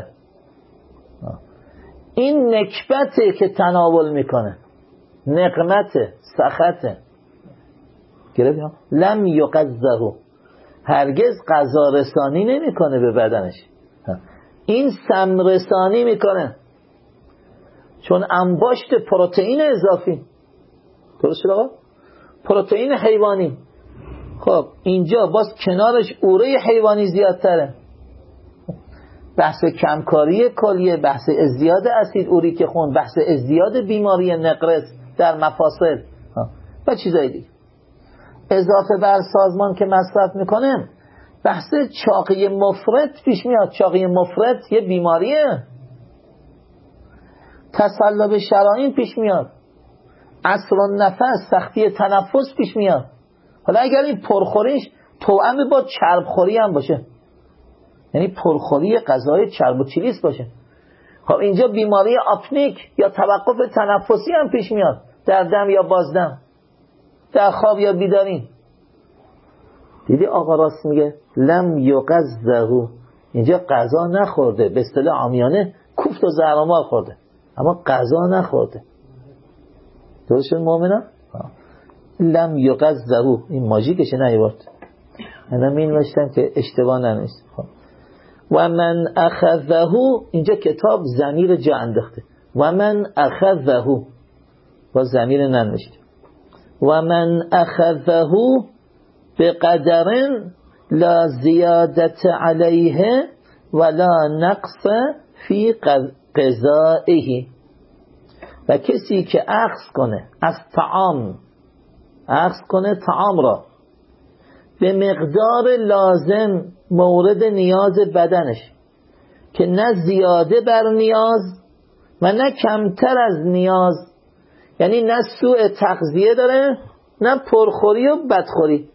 این نکبته که تناول میکنه، نقمته، سخته. گرفتیم؟ لم یغزه، هرگز غذا رسانی نمیکنه به بدنش، این سم رسانی میکنه، چون انباشت پروتئین اضافی، درست شد آقا؟ پروتئین حیوانی. خب اینجا باز کنارش اوره حیوانی زیادتره، بحث کمکاری کلیه، بحث ازدیاد اسید اوریک خون، بحث ازدیاد بیماری نقرس در مفاصل و چیزای دیگه. اضافه بر سازمان که مصرف میکنه بحث چاقی مفرط پیش میاد. چاقی مفرط یه بیماریه، تصلب شرائین پیش میاد، عسر النفس، سختی تنفس پیش میاد. حالا اگر این پرخوریش توأم با چربخوری هم باشه، یعنی پرخوری غذای چرب و چلیس باشه، خب اینجا بیماری آپنیک یا توقف تنفسی هم پیش میاد، در دم یا بازدم، در خواب یا بیداری. دیدی آقا راست میگه لم یغزه، اینجا غذا نخورده، به اصطلاح عامیانه کوفت و زهرمار خورده اما غذا نخورده. درست شد مؤمنان؟ لم یغزه، این ماژیکشه نیورد، من می نوشتم که اشتباه ننوشت. و من اخذه، اینجا کتاب ضمیر جا انداخته، و من اخذه با ضمیر ننوشته. و من اخذه بقدر لا زیادت علیه ولا نقص فی غذائه، و کسی که اخذ کنه از طعام، اخذ کنه طعام را به مقدار لازم مورد نیاز بدنش که نه زیاده بر نیاز و نه کمتر از نیاز، یعنی نه سوء تغذیه داره نه پرخوری و بدخوری.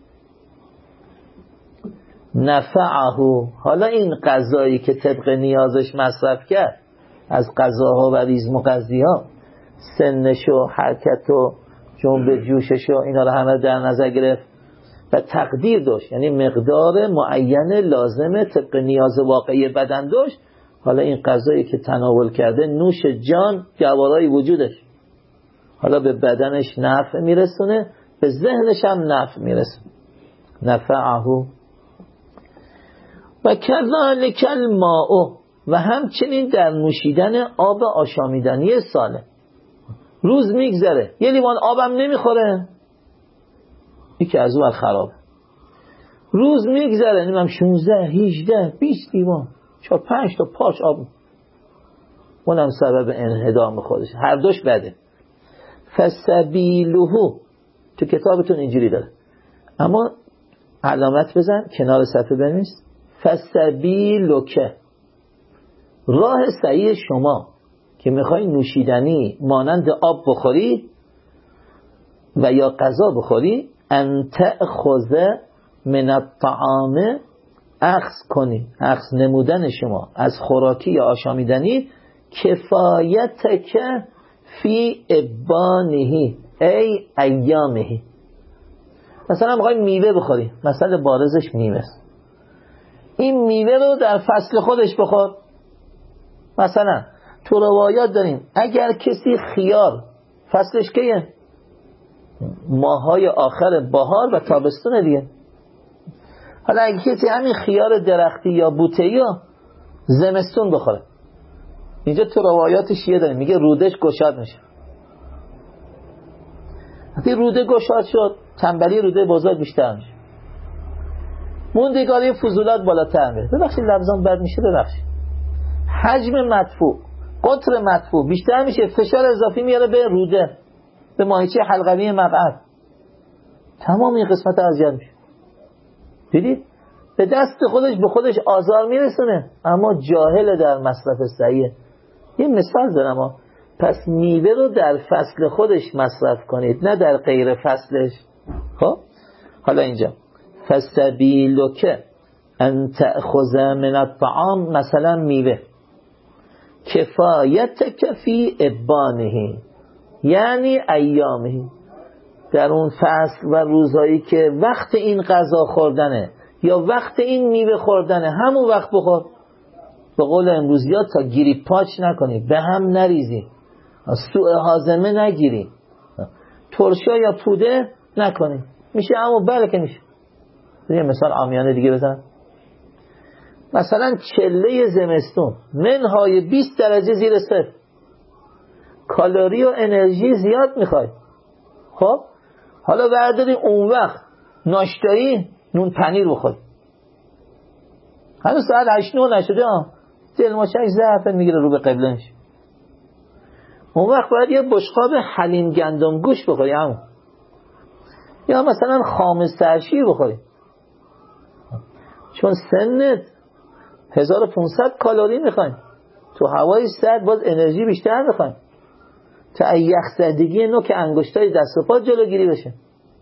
نفعه، حالا این غذایی که طبق نیازش مصرف کرد از غذاها و ریز مغذیها، سنش و حرکت و جنب جوشش و اینا رو همه در نظر گرفت و تقدیر داشت، یعنی مقدار معین لازمه طبق نیاز واقعی بدن داشت. حالا این غذایی که تناول کرده نوش جان گوارای وجودش، حالا به بدنش نفع میرسونه، به ذهنش هم نفع میرسونه. نفعه و کذالک الماء، و همچنین در نوشیدن آب آشامیدنی سالم. روز میگذره یه لیوان آبم نمیخوره، یکی از اون خراب. روز میگذره نمیم شونزده هجده بیست لیوان، چهار پنج تا پاش آب، اونم سبب انهدام خودش. هر دوش بده. فسبیلهو تو کتابتون اینجوری داره، اما علامت بزن کنار صفحه بنویس فسبیلوکه، راه صحیح شما که میخوای نوشیدنی مانند آب بخوری و یا غذا بخوری، ان تأخذ من الطعام، اخذ کنی، اخذ نمودن شما از خوراکی یا آشامیدنی، کفایتک فی ابانه ای ایامه. مثلا میخوای میوه بخوری، مثلا بارزش میوه است، این میوه رو در فصل خودش بخور. مثلا تو روایات داریم اگر کسی خیار فصلش کیه؟ ماهای آخر بهار و تابستون دیگه. حالا اگه کسی همین خیار درختی یا بوته‌ای یا زمستون بخوره، اینجا تو روایات شیعه داریم میگه رودش گشاد میشه. وقتی روده گشاد شد تنبلی روده بزرگ بیشتر میشه، موندگاری فضولات بالاتر میره. ببخشید لفظان بد میشه، ببخشید. حجم مدفوع، قطر مدفوع بیشتر میشه، فشار اضافی میاره به روده، به ماهیچه حلقوی مقعد، تمام این قسمت اذیت میشه. دیدید به دست خودش به خودش آزار میرسونه، اما جاهل در مصرف صحیح. یه مثال دارم ها. پس میوه رو در فصل خودش مصرف کنید، نه در غیر فصلش. خب حالا اینجا فسبیلک ان تأخذ من الطعام، مثلا میوه، کفایتک فی ابانه یعنی ایامه، در اون فصل و روزهایی که وقت این غذا خوردنه یا وقت این میوه خوردنه، همون وقت بخور. به قول امروزیات تا گیری پاچ نکنی، به هم نریزی، سوء هاضمه نگیری، ترشا یا پوده نکنی، میشه اما بله که میشه. یه مثال عامیانه دیگه بزن. مثلا چله زمستون منهای بیست درجه زیر صفر، کالری و انرژی زیاد میخوای. خب حالا برداری اون وقت ناشتایی نون پنیر بخور، هنوز ساعت هشت نه نشده ها، دلماشک ضعف میگیره رو به قبله میشه. اون وقت باید یه بشقاب حلیم گندم گوش بخوری همون، یا مثلا خامس ترشی بخوری، چون سنت هزار و پانصد کالری میخوایم، تو هوای سرد باز انرژی بیشتر میخوایم تا یخ زدگی نوک انگشتای دست و پا جلوگیری بشه.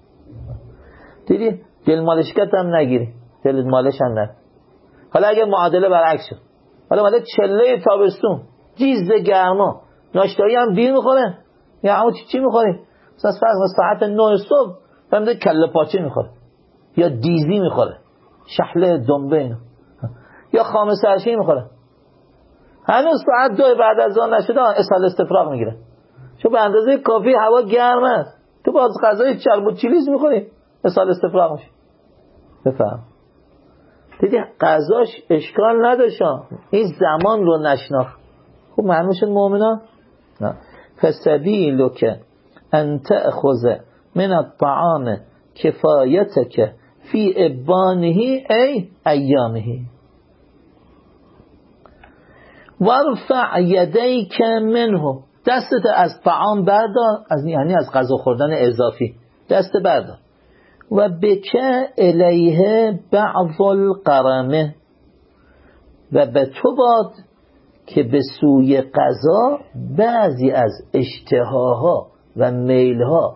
دیدی دل مالشکت هم نگیری، دل مالش هم نگیری. حالا اگه معادله برعکس شد، حالا ماده چله تابستون جیز گرما، ناشتایی هم دیر میخوره، یا همون چی چی میخوری؟ مثلا ساعت نه صبح فهمیده کله پاچه میخوره یا دیزی میخوره، شحله دنبه اینا، یا خامس سرشی میخوره، هنوز ساعت دو بعد از آن نشده اسهال استفراغ میگیره، چون به اندازه کافی هوا گرم است، تو باز غذای چرب و چیلیز میخوری اسهال استفراغ میشه. بفهم دیدی غذاش اشکال نداشت، این زمان رو نشناخت. خب معلوم شد مؤمنا نه. فسبیلک ان تأخذ من الطعام کفایتک فی ابانه ای ایامه وارفع یدیک منه، دستت از طعام بردار، از یعنی از غذا خوردن اضافی دست بردار، و بکه الیه بعض القرمه، و به تو باد که به سوی غذا بعضی از اشتهاها و میلها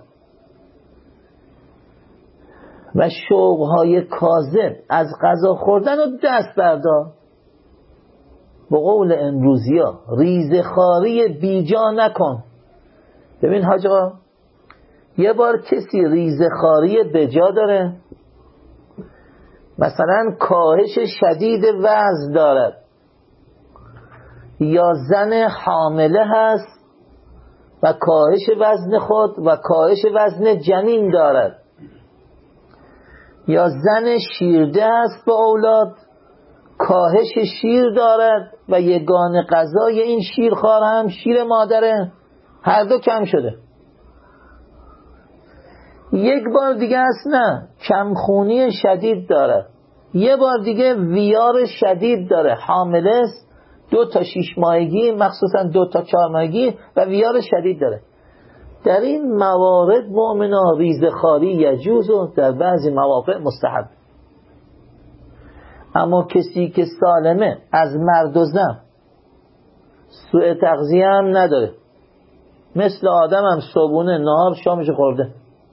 و شوقهای کاذب از غذا خوردن رو دست بردار. به قول امروزیا ریزخواری بیجا نکن. ببین حاج آقا، یه بار کسی ریزخواری بجا داره، مثلا کاهش شدید وزن دارد، یا زن حامله هست و کاهش وزن خود و کاهش وزن جنین دارد، یا زن شیرده است به اولاد، کاهش شیر دارد و یگان غذای این شیرخوار هم شیر مادره، هر دو کم شده. یک بار دیگه است نه کمخونی شدید داره، یه بار دیگه ویار شدید داره، حامله است، دو تا شیش ماهگی مخصوصا دو تا چهار ماهگی و ویار شدید داره. در این موارد مؤمنا ریزخواری یجوز و در بعضی مواقع مستحب. اما کسی که سالمه از مرد و زن سوء تغذیه هم نداره، مثل آدم هم صبحونه نهار شامش خورده،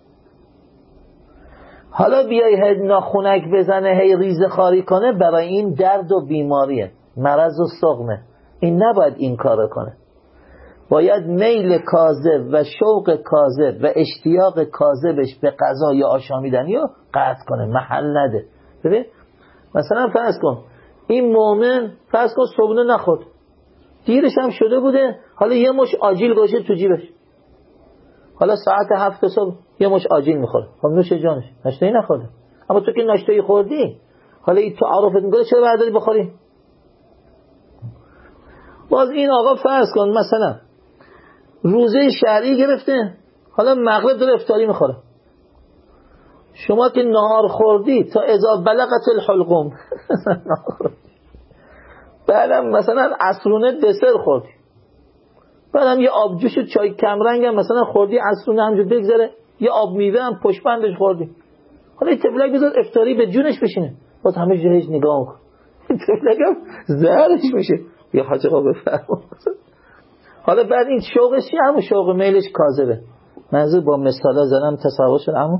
حالا بیای هی ناخونک بزنه هی ریزخواری کنه، برای این درد و بیماریه، مرض و سقمه، این نباید این کارو کنه. باید میل کاذب و شوق کاذب و اشتیاق کاذبش به غذا یا آشامیدنی رو قطع کنه، محل نده. ببین مثلا فرض کن این مومن فرض کن صبحونه نخورد، دیرش هم شده بوده، حالا یه مش آجیل گوشه تو جیبش، حالا ساعت هفت صبح یه مش آجیل میخوره، خب نوش جانش، ناشتایی نخورده. اما تو که ناشتایی خوردی، حالا این تو عرفت میگه چرا برداری بخوری؟ باز این آقا فرض کن مثلا روزه شرعی گرفته، حالا مغرب داره افطاری میخوره، شما که نهار خوردی تا اذا بلغت الحلقوم بعدم مثلا عصرونه دسر خوردی، بعدم یه آبجوش چای کمرنگ هم مثلا خوردی، عصرونه همجور بگذره، یه آب میوه هم پشت بندش خوردی، حالا این تفلک بذار افطاری به جونش بشینه، باز همه جهش نگاه میکن، این تفلک هم زهرش میشه. یا حاج آقا بفرما. حالا بعد این شوقش چیه؟ همون شوق میلش کاذبه. منظور با مثالا زنم تصور شد، اما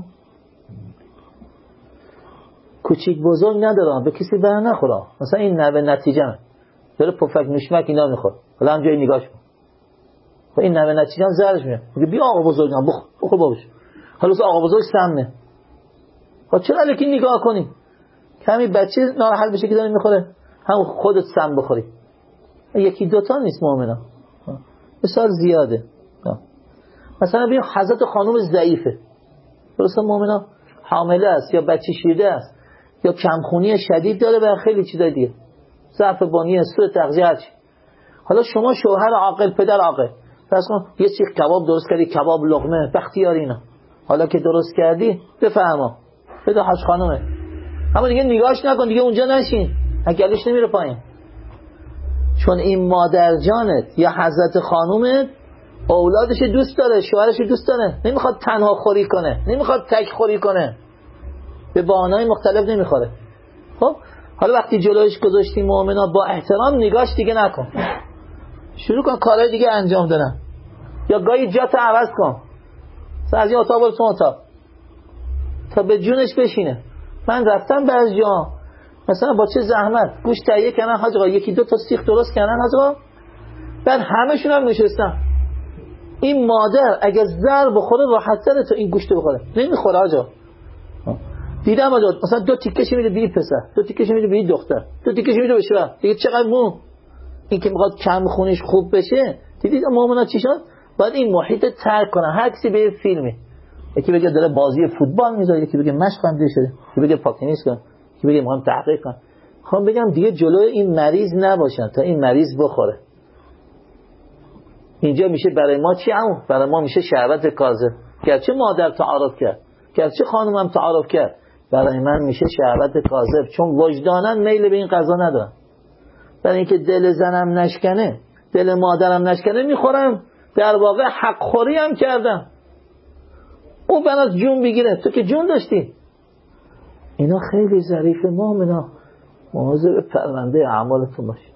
کوچیک بزرگ نداره، به کسی بر نخوره. مثلا این نوه نتیجه من داره پفک نشمک اینا میخوره، حالا هم جای نگاهش کن، خب این نوه نتیجه هم زهرش میاد، میگه بیا آقا بزرگم بخور بخور باباش، حالا آقا بزرگ سمنه، خب چرا الکی نگاه کنی؟ کمی بچه ناراحت بشه که داره میخوره، هم خودت سم بخوری. یکی دوتا نیست مؤمنا، مثال زیاده. مثلا ببین حضرت خانم ضعیفه، درسته مؤمنا، حامله است یا بچه شیرده است یا کمخونی شدید داره و خیلی چیزای دیگه، ضعف بانی، سوء تغذیه، هرچی. حالا شما شوهر عاقل، پدر عاقل، فرض کن یه سیخ کباب درست کردی، کباب لقمه بختیاری اینا، حالا که درست کردی بفرما بده حاج خانومه، اما دیگه نگاهش نکن، دیگه اونجا نشین، گلوش نمیره پایین، چون این مادر جانت یا حضرت خانومت اولادش دوست داره، شوهرش دوست داره، نمیخواد تنها خوری کنه، نمیخواد تک خوری کنه، به بهانه‌های مختلف نمیخوره. خب حالا وقتی جلوش گذاشتی مؤمنا با احترام نگاهش دیگه نکن، شروع کن کارهای دیگه انجام دادن، یا گاهی جات عوض کن، مثلا از این اتاق برو تو اتاق تا به جونش بشینه. من رفتم بعضی جا مثلا با چه زحمت گوش تهیه کردن حاج آقا، یکی دو تا سیخ درست کردن حاج آقا، بعد همشون هم نشستن، این مادر اگه زر بخوره راحت‌تره تا این گوشت بخوره، نمیخوره حاج آقا. دیدم حاج آقا مثلا دو تیکش میده بی پسر، دو تیکش میده بی دختر، دو تیکش میده به شوهر، دیگه چقدر مون این که میخواد کم خونش خوب بشه. دیدید مؤمنا چی شد؟ باید این محیط ترک کنن، هر کسی به فیلمی، یکی بگه داره بازی فوتبال میذاره، یکی بگه مشق خنده شده، یکی بگه پاکینیس کن، یکی بگه میخوام تحقیق کنم. خب بگم دیگه جلوی این مریض نباشن تا این مریض بخوره. اینجا میشه برای ما چی؟ همون برای ما میشه شربت کاذب، گرچه مادر تعارف کرد، گرچه خانومم تعارف کرد، برای من میشه شربت کاذب، چون وجدانن میل به این غذا ندارم. برای اینکه دل زنم نشکنه، دل مادرم نشکنه میخورم، در واقع حق خوری هم کردم. او بناس جون بگیره، تو که جون داشتی. اینا خیلی ظریف مؤمنا، مواظب پرونده اعمالتون باشید.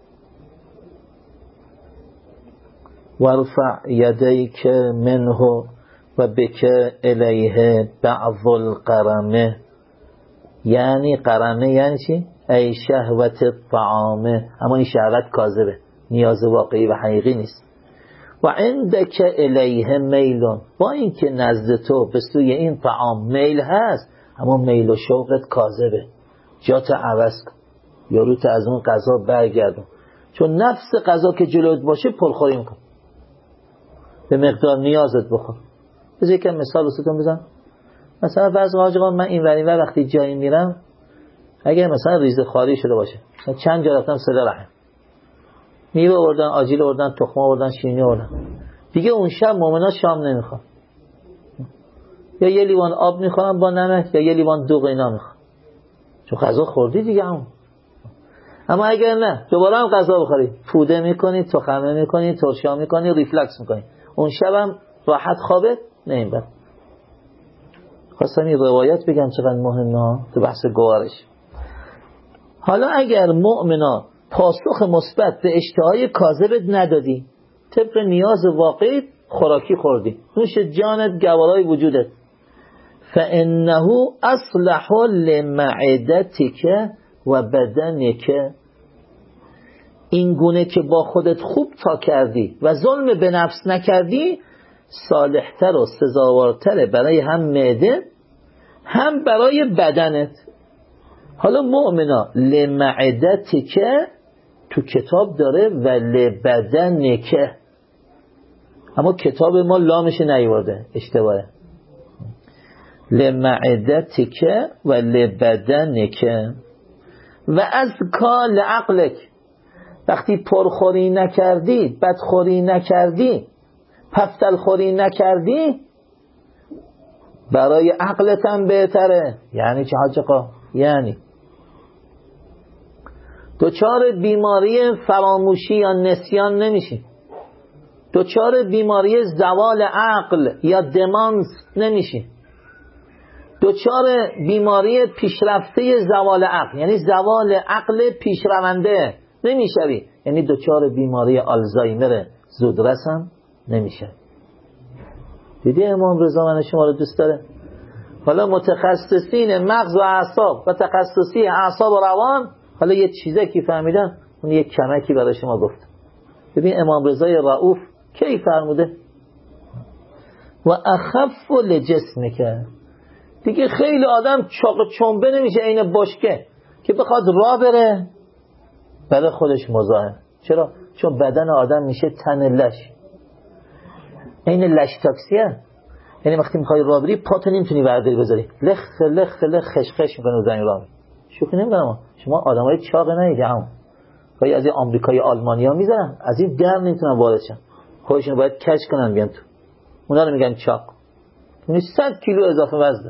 ورفع یدیک منه و بک الیه بعض القرمه، یعنی قرمه یعنی چی؟ ای شهوت الطعامه، اما این شهوت کاذبه، نیاز واقعی و حقیقی نیست. و عندک الیه میلون، با اینکه نزد تو به سوی این طعام میل هست، اما میل و شوقت کاذبه، جات عوض کن یا روت از اون غذا برگردون، چون نفس غذا که جلوت باشه پرخوری میکن، به مقدار نیازت بخور. بذار یکم مثال واسهتون بزنم. مثلا فرض کن آقا من این ور این ور وقتی جایی میرم اگه مثلا ریزه خاری شده باشه، مثلا چند جا رفتن صله رحم، میوه آوردن، آجیل آوردن، تخم آوردن، شیرینی آوردن، دیگه اون شب مؤمنا شام نمیخوان، یا یه لیوان آب میخورن با نمک یا یه لیوان دوغ اینا میخورن، چون غذا خوردی دیگه همون. اما اگر نه دوباره هم غذا بخوری، پوده میکنی، تخمه میکنی، ترشا میکنی، ریفلکس میکنی، اون شب هم راحت خوابه نمیبر. خواستم این روایت بگم چقدر مهمه تو بحث گوارش. حالا اگر مؤمنا پاسخ مثبت به اشتهای کاذبت ندادی، طبق نیاز واقعی خوراکی خوردی، نوش جانت گوارای وجودت، فانه اصلح لمعدتک و بدنک، این گونه که با خودت خوب تا کردی و ظلم به نفس نکردی صالحتر و سزاوارتره برای هم معده هم برای بدنت. حالا مؤمنا لمعدتک تو کتاب داره و لبدنک، اما کتاب ما لامش نیورده، اشتباهه. لمعدتک و لبدنک و ازکا لعقلک، وقتی پرخوری نکردی، بدخوری نکردی، پفتل خوری نکردی، برای عقلت هم بهتره. یعنی چه حاج آقا؟ یعنی دوچار بیماری فراموشی یا نسیان نمیشی، دوچار بیماری زوال عقل یا دمانس نمیشی، دوچار بیماری پیشرفته زوال عقل یعنی زوال عقل پیشرونده نمیشوی، یعنی دوچار بیماری آلزایمر زودرس هم نمیشه. دیدی امام رضا من شما رو دوست داره؟ حالا متخصصین مغز و اعصاب و تخصصی اعصاب و روان، حالا یه چیزی که فهمیدن اون یک کمکی برای شما گفت. ببین امام رضای رؤوف کی فرموده و اخف لجسمک، دیگه خیلی آدم چاق چنبه نمیشه عین بشکه که بخواد راه بره برای خودش مزاحم. چرا؟ چون بدن آدم میشه تن لش، عین لش تاکسیه، یعنی وقتی میخوای راه بری پاتو نمیتونی برداری بذاری، لخ لخ لخ خش خش میکنه زمین راه. شوخی نمیکنم، شما آدمای چاق نمیگه هم گاهی از این آمریکایی آلمانیا میذارن از این در نمیتونن وارد شن، خودشون باید کش کنن بیان تو، اونا رو میگن چاق. یعنی صد کیلو اضافه وزنه.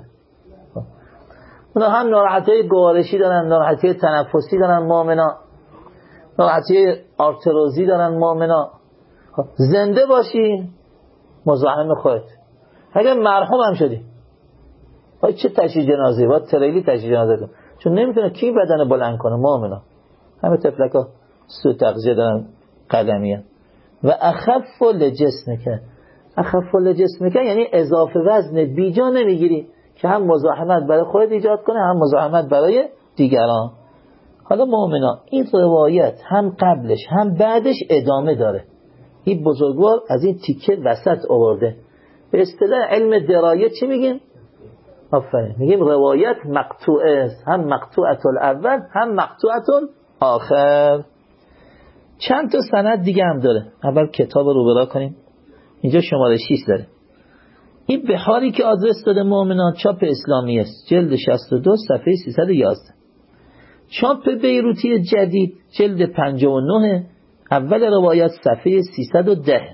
اونا هم ناراحتی‌های گوارشی دارن، ناراحتی تنفسی دارن، مؤمنا ناراحتی آرتروزی دارن، مؤمنا. زنده باشی مزاحم خودت، اگر مرحوم هم شدی باید چه تشییع جنازه، باید تریلی تشییع جنازه کن، چون نمیتونه کی بدن بلند کنه. مؤمنا همه تفلکا سو تغذیه دارن، قدمیه. و اخف لجسمک، اخف لجسمک یعنی اضافه وزن بیجا نمیگیری که هم مزاحمت برای خودت ایجاد کنه هم مزاحمت برای دیگران. حالا مؤمنا این روایت هم قبلش هم بعدش ادامه داره. این بزرگوار از این تیکه وسط آورده. به اصطلاح علم درایه چی میگیم؟ آفرین، میگیم روایت مقطوعه است، هم مقطوعه الاول هم مقطوعه الاخر. چند تا سند دیگه هم داره. اول کتاب رو برا کنیم. اینجا شماره شش داره. این بحاری که آدرس داده مؤمنان چاپ اسلامی است، جلد شصت و دو صفحه سیصد و یازده. چاپ بیروتی جدید جلد پنجاه و نه اول روایت صفحه سیصد و ده.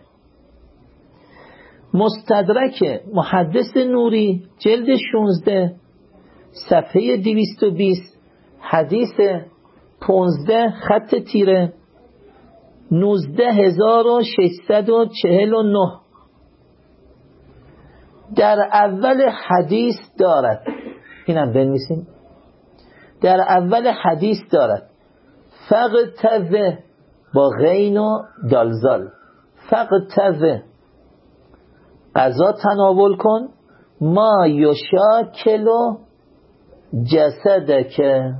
مستدرک محدث نوری جلد شانزده صفحه دویست و بیست حدیث پانزده خط تیره نوزده هزار و ششصد و چهل و نه. در اول حدیث دارد، اینم بنویسیم، در اول حدیث دارد فقطوه با غین و دالزال، فقطوه غذا تناول کن ما یشاکلو جسدک،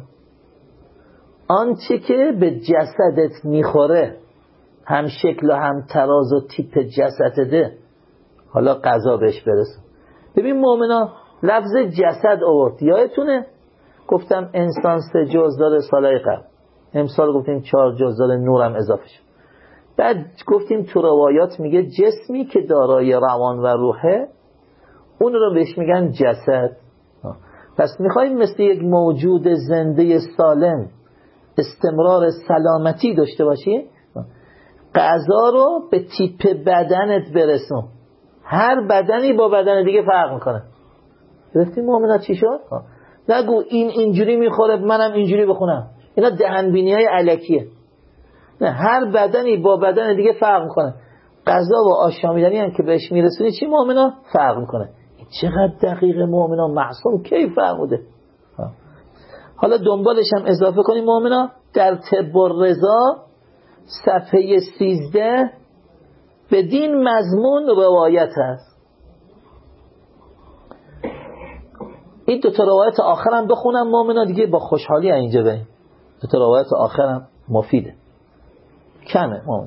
آنچه که به جسدت میخوره، هم شکل و هم تراز و تیپ جسدته، حالا غذا بهش برسه. ببین مؤمنا لفظ جسد آورد، یادتونه گفتم انسان سه جز داره سالهای قبل، امسال گفتیم چهار جز داره، نورم اضافه شد. بعد گفتیم تو روایات میگه جسمی که دارای روان و روحه اون رو بهش میگن جسد. پس میخواییم مثل یک موجود زنده سالم استمرار سلامتی داشته باشی، غذا رو به تیپ بدنت برسون. هر بدنی با بدن دیگه فرق میکنه. گرفتی مؤمنا چی شد؟ نگو این اینجوری میخوره منم اینجوری بخونم، اینا دهنبینی های الکیه. نه، هر بدنی با بدن دیگه فرق میکنه. غذا و آشامیدنی هم که بهش میرسونی چی مؤمنا فرق میکنه. چقدر دقیق مؤمنا، معصوم کی فرموده. حالا دنبالش هم اضافه کنیم مؤمنا، در طب الرضا صفحه سیزده بدین مضمون روایت هست. این دو تا روایت آخرم بخونم مؤمنا دیگه با خوشحالی اینجا بریم. دو تا روایت آخرم مفیده، کمه مؤمنا.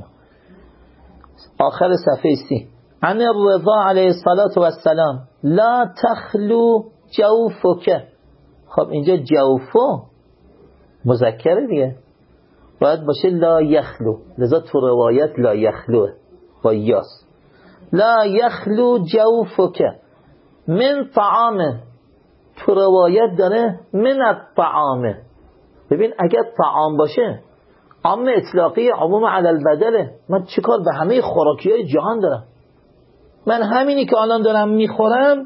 آخر صفحه سی، عن الرضا علیه الصلاة والسلام لا تخلو جوفک. خب اینجا جوفو مذکره دیگه، باید باشه لا یخلو، لذا تو روایت لا یخلوه با یاس. لا یخلو جوفک من طعامه، تو روایت داره من الطعامه. ببین اگر طعام باشه عام اطلاقی عموم علی البدله، من چیکار به همه خوراکی های جهان دارم؟ من همینی که الان دارم میخورم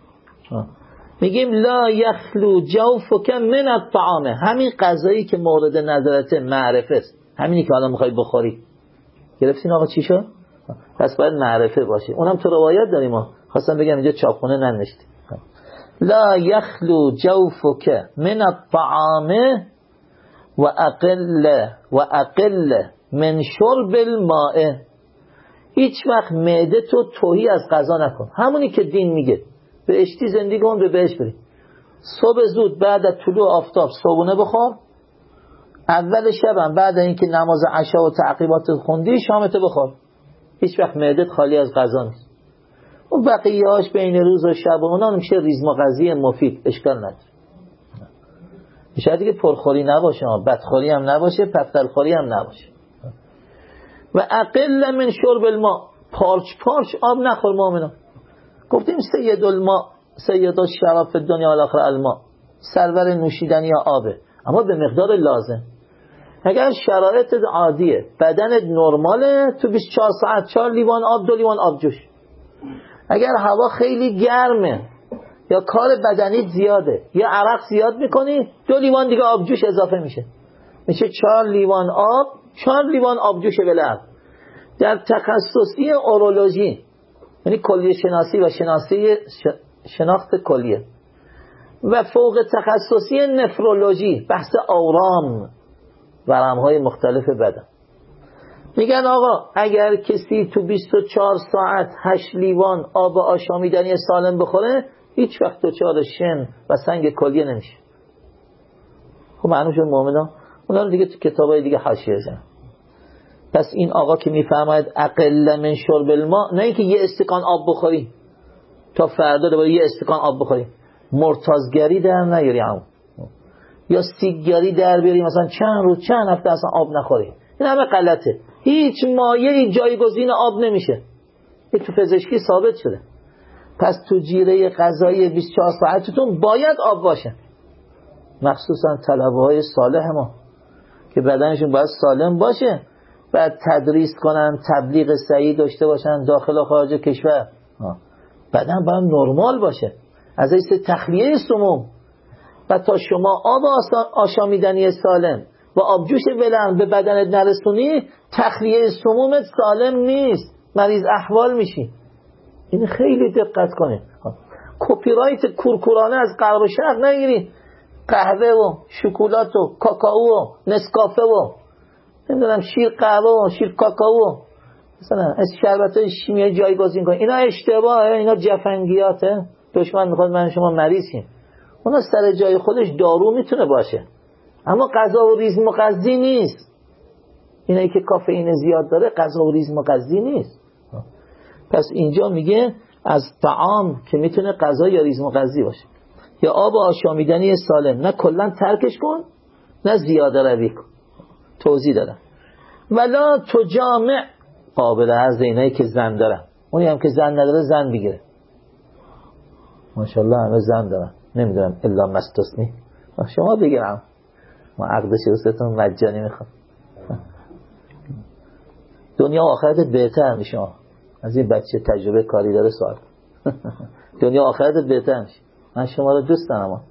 میگیم لا یخلو جوفک من الطعامه، همین غذایی که مورد نظرت معرفه است، همینی که الان میخوای بخوری. گرفتین آقا چی شد؟ پس باید معرفه باشه. اونم تو روایت داریم. ما خواستم بگم اینجا چاپخونه ننوشته. لا یخلو جوفک من الطعامه و اقل و اقل من شرب الماء. هیچ وقت معده تو توهی از غذا نکن. همونی که دین میگه بهشتی زندگی کن، به بهش بری. صبح زود بعد از طلوع آفتاب صبحونه بخور، اول شبم بعد اینکه نماز عشا و تعقیبات خوندی شامت بخور. هیچ وقت معدت خالی از غذا نیست. و بقیه‌اش بین روز و شب و اونا میشه ریزمغذی مفید، اشکال نداره. میشه دیگه پرخوری نباشه، بدخوری هم نباشه، پفتلخوری هم نباشه. و اقل من شرب الماء، پارچ پارچ آب نخور مؤمنا. گفتیم سید الماء سید الشراب فی الدنیا و الاخره الماء، سرور نوشیدنی یا آبه، اما به مقدار لازم. اگر شرایط عادیه، بدنت نرماله، تو بیست و چهار ساعت چهار لیوان آب، دو لیوان آب جوش. اگر هوا خیلی گرمه یا کار بدنیت زیاده یا عرق زیاد میکنی، دو لیوان دیگه آب جوش اضافه میشه، میشه چهار لیوان آب، چهار لیوان آب جوش بلعب. در تخصصی اورولوژی، یعنی کلیه شناسی و شناسی شناخت کلیه، و فوق تخصصی نفرولوژی، بحث اورام ورمهای مختلف بدن، میگن آقا اگر کسی تو بیست و چهار ساعت هشت لیوان آب آشامیدنی سالم بخوره، هیچ وقت دچار شن و سنگ کلیه نمیشه. خب معلوم شد مؤمنا، اونا رو دیگه تو کتابای دیگه حاشیه زدن. پس این آقا که میفرماید اقل من شرب الماء، نه اینکه یه استکان آب بخوری تا فردا دوباره یه استکان آب بخوری، مرتازگری در نیاری هم. یا سیگاری در بیاری، مثلا چند روز چند هفته اصلا آب نخوری. این همه غلطه. هیچ مایعی جایگزین آب نمیشه، این تو پزشکی ثابت شده. پس تو جیره غذایی بیست و چهار ساعتتون باید آب باشه، مخصوصا طلبه‌های صالح ما که بدنشون باید سالم باشه، بعد تدریس کنن، تبلیغ صحیح داشته باشن داخل و خارج کشور. بدن باید نرمال باشه از حیث تخلیه سموم. و تا شما آب آشامیدنی سالم و آبجوش ولرم به بدنت نرسونی، تخلیه سمومت سالم نیست، مریض احوال میشی. این خیلی دقت کنید. کپی رایت کورکورانه از غرب و شرق نگیرید. قهوه و شکلات و کاکائو و نسکافه و نمیدونم شیر قهوه و شیر کاکائو، مثلا از شربت‌های شیمیایی جایگزین کنید. اینا اشتباهه، اینا جفنگیاته. دشمن میخواد من شما مریض شیم. اونا سر جای خودش دارو میتونه باشه، اما غذا و ریز مغذی نیست. اینایی که کافئین زیاد داره غذا و ریز مغذی نیست. پس اینجا میگه از طعام که میتونه غذا یا ریز مغذی باشه، یا آب آشامیدنی سالم، نه کلا ترکش کن نه زیاده روی کن. توضیح دادم. ولا تجامع، قابل عرض اینایی که زن دارن، اونی هم که زن نداره زن بگیره. ماشاءالله همه زن دارن. نمیدونم الا مستثنی، شما بگیرم ما عقد شروستون مجانی میخوام. دنیا آخرتت بهتر میشه از این بچه تجربه کاری داره سوال. دنیا آخرتت بهتر میشه. من شما رو دوست دارم.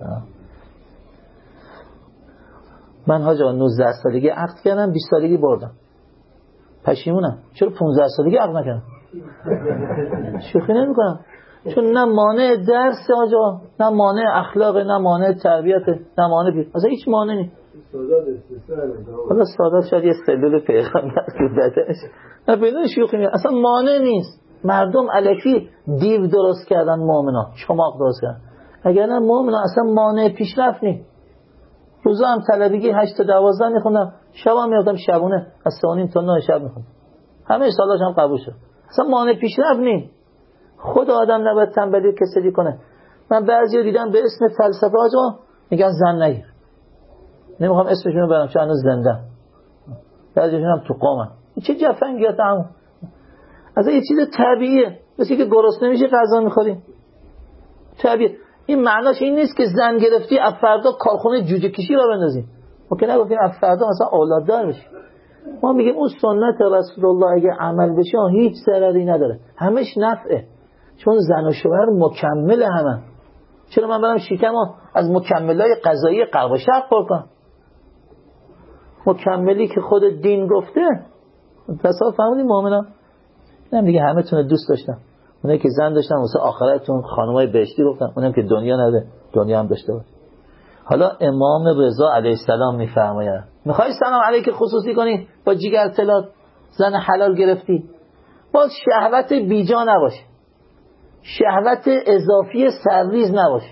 من حاج آقا نوزده سالگی عقد کردم، بیست سالگی بردم، پشیمونم. چرا پانزده سالگی عقد نکردم؟ شوخی نمی‌کنم. چون نه مانع درس حاج آقا، نه مانع اخلاق، نه مانع تربیت، نه مانع پیر، اصلا هیچ مانعی نیست. حالا سادات شاید یه سلول پیغمبر تو بدنش، نه بدون شوخی میگم، اصلا مانع نیست. مردم الکی دیو درست کردن، مؤمنا چماق درست کردن. اگر نه مؤمنا اصلا مانع پیشرفت نیست. روزا هم طلبگی هشت تا دوازده میخوندم، شب هم میرفتم شبونه از سه و نیم تا نه شب میخوندم، همه سالاش هم قبول شد. اصلا مانع پیشرفت نیست. خود آدم نباید تنبلی و کسلی کنه. من بعضی دیدم به اسم فلسفه آجا میگن زن نگیر، نمیخوام اسمشون رو برم چون هنوز زنده، بعضیشون هم تو قومن. این چه جفنگیات همون. از یه چیز طبیعیه، مثل که گرسنه میشه غذا میخوریم، طبیعیه. این معناش این نیست که زن گرفتی از فردا کارخونه جوجه کشی را بندازیم. ما که نگفتیم از فردا مثلا اولاددار بشی. ما میگیم اون سنت رسول الله اگه عمل بشه هیچ ضرری نداره، همش نفعه، چون زن و شوهر مکمل همه. چرا من برم شکم از مکملای غذایی غرب و شرق پر کنم؟ مکملی که خود دین گفته. تصاف فهمیدین مؤمنا؟ من دیگه همه تون دوست داشتم، اونایی که زن داشتن واسه آخرتون خانمای بهشتی گفتم، اونایی که دنیا نده دنیا هم داشته باش. حالا امام رضا علیه السلام میفرماید میخوای سلام علیک خصوصی کنی با جیگر تلات زن حلال گرفتی، باز شهوت بیجا نباشه، شهوت اضافی سرریز نباشه.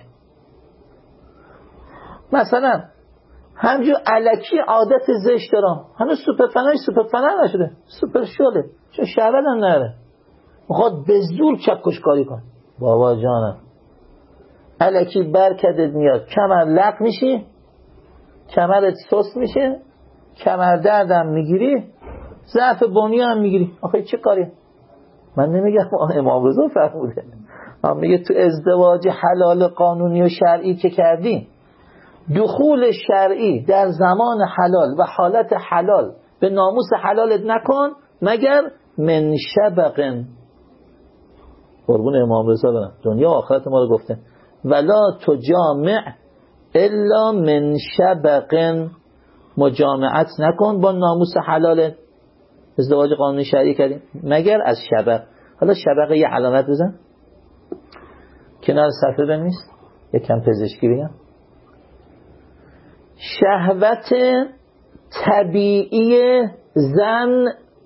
مثلا همجور الکی عادت زشت دارم، هنوز سوپر فنای سوپر فنای نشده، سوپر شده، چون شهوت هم نره، میخواد به زور چکش کاری کن. بابا جانم الکی برکتت میاد، کمر لق میشی، کمرت سست میشه، کمر دردم میگیری، ضعف بنیان هم میگیری. آخه چه کاری؟ من نمیگم امام رضا فرموده، من میگه تو ازدواج حلال قانونی و شرعی که کردی، دخول شرعی در زمان حلال و حالت حلال به ناموس حلالت نکن مگر من شبقن. قربون امام رضا برم، دنیا آخرت ما رو گفته ولا تجامع الا من شبقن، مجامعت نکن با ناموس حلالت، ازدواج قانونی شرعی کردیم مگر از شبق. حالا شبق یه علامت بزن کنار صفحه بنویس، یکم پزشکی بگم. شهوت طبیعی زن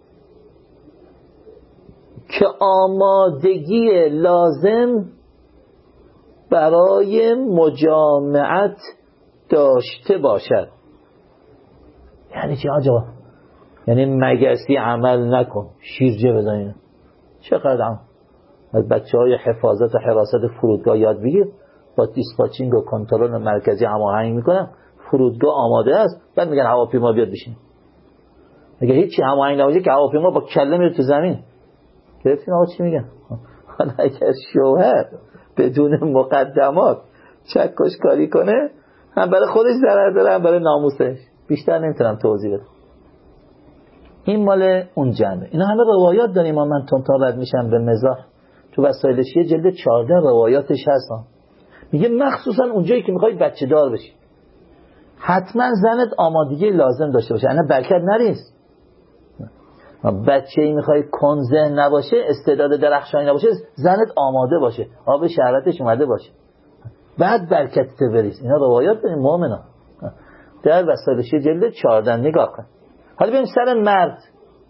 که آمادگی لازم برای مجامعت داشته باشد. یعنی چی آجا؟ یعنی مگسی عمل نکن، شیرجه بزنین. چقدر هم از بچه های حفاظت و حراست فرودگاه یاد بگیر، با دیسپاچینگ و کنترل مرکزی هماهنگ میکنن، فرودگاه آماده است، بعد میگن هواپیما بیاد بشین. اگه هیچی هماهنگ نباشه که هواپیما با کله میره تو زمین. گرفتین آقا چی میگن؟ حالا اگر شوهر بدون مقدمات چکش کاری کنه، هم برای خودش ضرر داره هم برای ناموسش. بیشتر نمیتونم توضیح بدم. این مال اون جنبه. اینا همه روایات داریم، ما من تون تا رد میشم به مزاح. تو وسایل شیعه جلد چهارده روایاتش هست. میگه مخصوصا اونجایی که میخواید بچه دار بشی حتما زنت آمادگی لازم داشته باشه، انا برکت نریز. بچه‌ای میخوای کنزه نباشه، استعداد درخشانی نباشه، زنت آماده باشه، آب شهوتش اومده باشه، بعد برکت بریز. اینا روایات داریم مؤمنا در وسایل شیعه جلد چهارده. نگاه کن. حالا بریم سر مرد.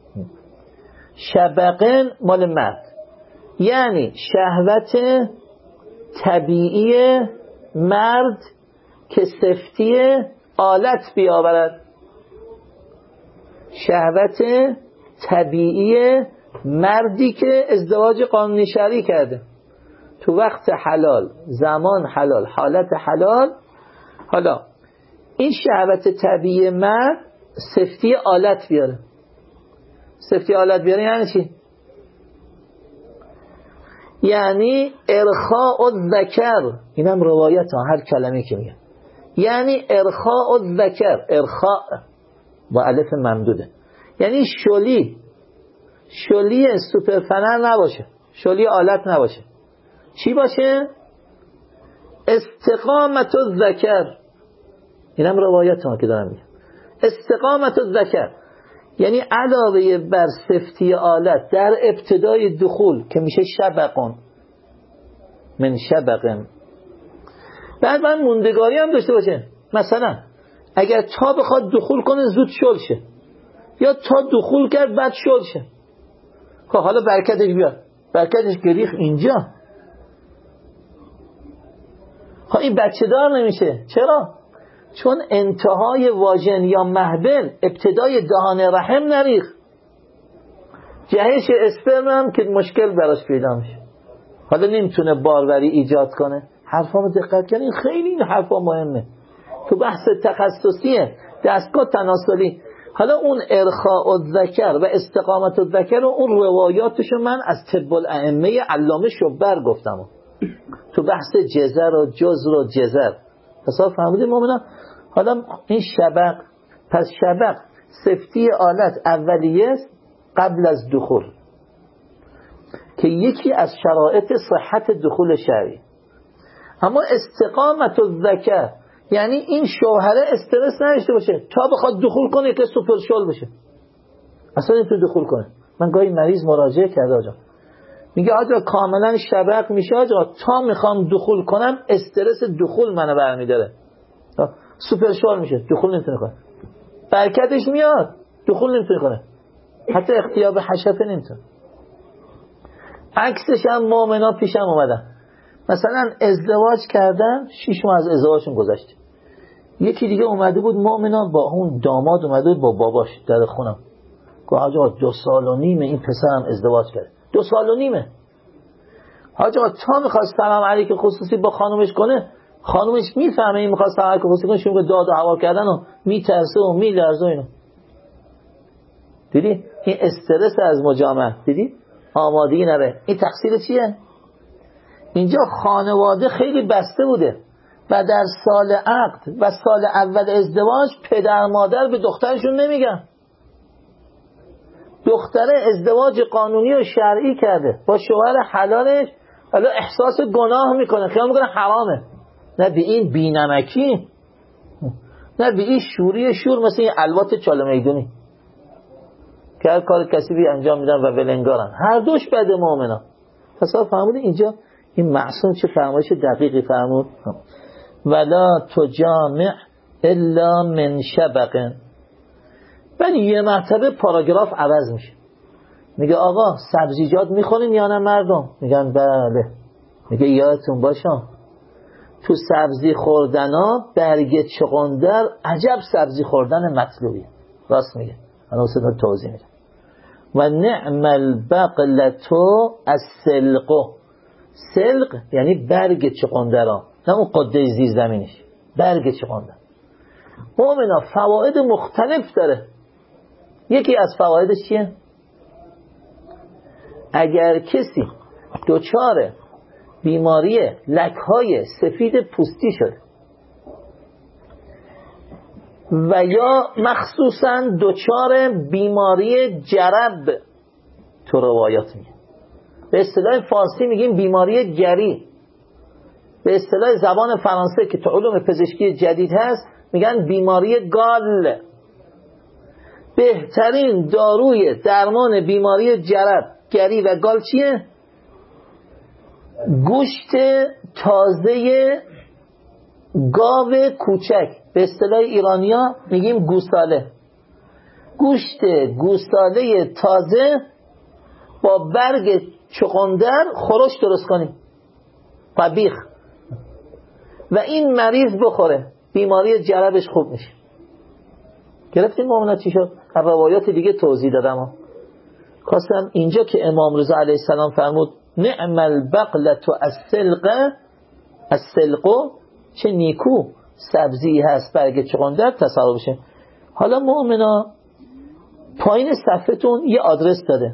شبقن مال مرد، یعنی شهوت طبیعی مرد که سفتی آلت بیاورد. شهوت طبیعی مردی که ازدواج قانونی شرعی کرده تو وقت حلال، زمان حلال، حالت حلال. حالا این شهوت طبیعی مرد سفتی آلت بیاره. سفتی آلت بیاره یعنی چی؟ یعنی ارخاء الذکر، اینم روایت ها، هر کلمه که میگه یعنی ارخاء الذکر، ارخاء با الف ممدوده، یعنی شلی شلی سوپرفنر نباشه، شلی آلت نباشه. چی باشه؟ استقامت الذکر، اینم روایت ها که دارم میگم. استقامت الذکر یعنی علاوه بر سفتی آلت در ابتدای دخول که میشه شبقون من شبقن، بعد من موندگاری هم داشته باشه. مثلا اگر تا بخواد دخول کنه زود شل شه، یا تا دخول کرد بعد شل شه. خب حالا برکتش بیاد، برکتش گریخ اینجا. خب این بچه دار نمیشه. چرا؟ چون انتهای واژن یا محبل ابتدای دهان رحم نریخ. جهش اسپرم هم که مشکل براش پیدا میشه، حالا نمیتونه باروری ایجاد کنه. حرفا رو دقت کنین، خیلی این حرفا مهمه تو بحث تخصصیه، دستگاه تناسلی. حالا اون ارخاء الذکر و استقامت الذکر و اون روایاتشو من از طب الائمه علامه شبر گفتم تو بحث جزر و جزر و جزر. پس فهمیدیم مومنان؟ حالا این شبق، پس شبق سفتی آلت اولیه است قبل از دخول که یکی از شرایط صحت دخول شرعی. اما استقامت الذکر یعنی این شوهره استرس نداشته باشه تا بخواد دخول کنه که سوپر شل بشه، اصلا نمیتونه دخول کنه. من گاهی مریض مراجعه کرده آجا میگه آجا کاملا شبق میشه آجا، تا میخوام دخول کنم استرس دخول منو برمیداره، سوپر شل میشه، دخول نمیتونه کنه. برکتش میاد، دخول نمیتونه کنه، حتی اختیاب حشفه نمیتونه. عکسش هم مؤمنا پیشم اومدن، مثلا ازدواج کردن، شش ماه از ازدواجشون گذشت، یکی دیگه اومده بود مؤمنا با اون داماد اومده بود با باباش در خونم، گفت آجا دو سال و نیمه این پسرم ازدواج کرده، دو سال و نیمه. آجا تا میخواد سلام علیک خصوصی با خانومش کنه، خانومش میفهمه این میخواد سلام علیک خصوصی کنه، شروع به داد و هوا کردن و میترسه و میلرزه اینو. دیدی این استرس از مجامعه، دیدی آمادگی نره. این تقصیر چیه؟ اینجا خانواده خیلی بسته بوده و در سال عقد و سال اول ازدواج پدر مادر به دخترشون نمیگن. دختره ازدواج قانونی و شرعی کرده با شوهر حلالش، حالا احساس گناه میکنه، خیال میکنه حرامه. نه به این بینمکی، نه به این شوری شور مثل این الوات چاله میدونی که هر کار کسیبی انجام میدن و ولنگارن، هر دوش بده مؤمنا. پس فهمونی اینجا این معصوم چه فرمایش دقیقی فرمود؟ ولا تجامع الا من شبق. ولی یه مرتبه پاراگراف عوض میشه، میگه آقا سبزیجات میخورین یا نه مردم؟ میگن بله. میگه یادتون باشه تو سبزی خوردنا برگ چغندر عجب سبزی خوردن مطلوبی. راست میگه، انا اصلا توضیح میدم. و نعم البقلتو السلقو، سلق یعنی برگ چغندرا، نه اون قده زیر زمینش، برگ چغندر. مؤمنا فواید مختلف داره. یکی از فوایدش چیه؟ اگر کسی دچار بیماری لک‌های سفید پوستی شد و یا مخصوصا دچار بیماری جرب، تو روایات میگه، به اصطلاح فارسی میگیم بیماری گری، به اصطلاح زبان فرانسه که تو علوم پزشکی جدید هست میگن بیماری گال. بهترین داروی درمان بیماری جرب، گری و گال چیه؟ گوشت تازه گاو کوچک، به اصطلاح ایرانیا میگیم گوساله. گوشت گوساله تازه با برگ چغندر خورش درست کنیم، طبیخ، و این مریض بخوره بیماری جربش خوب میشه. گرفتیم مؤمنات چی شد؟ از روایات دیگه توضیح دادم. خواستم اینجا که امام رضا علیه السلام فرمود نعم البقلة السلقه، السلقو، چه نیکو سبزی هست برگ چغندر، تصور بشه. حالا مؤمنا پایین صفحتون یه آدرس داده،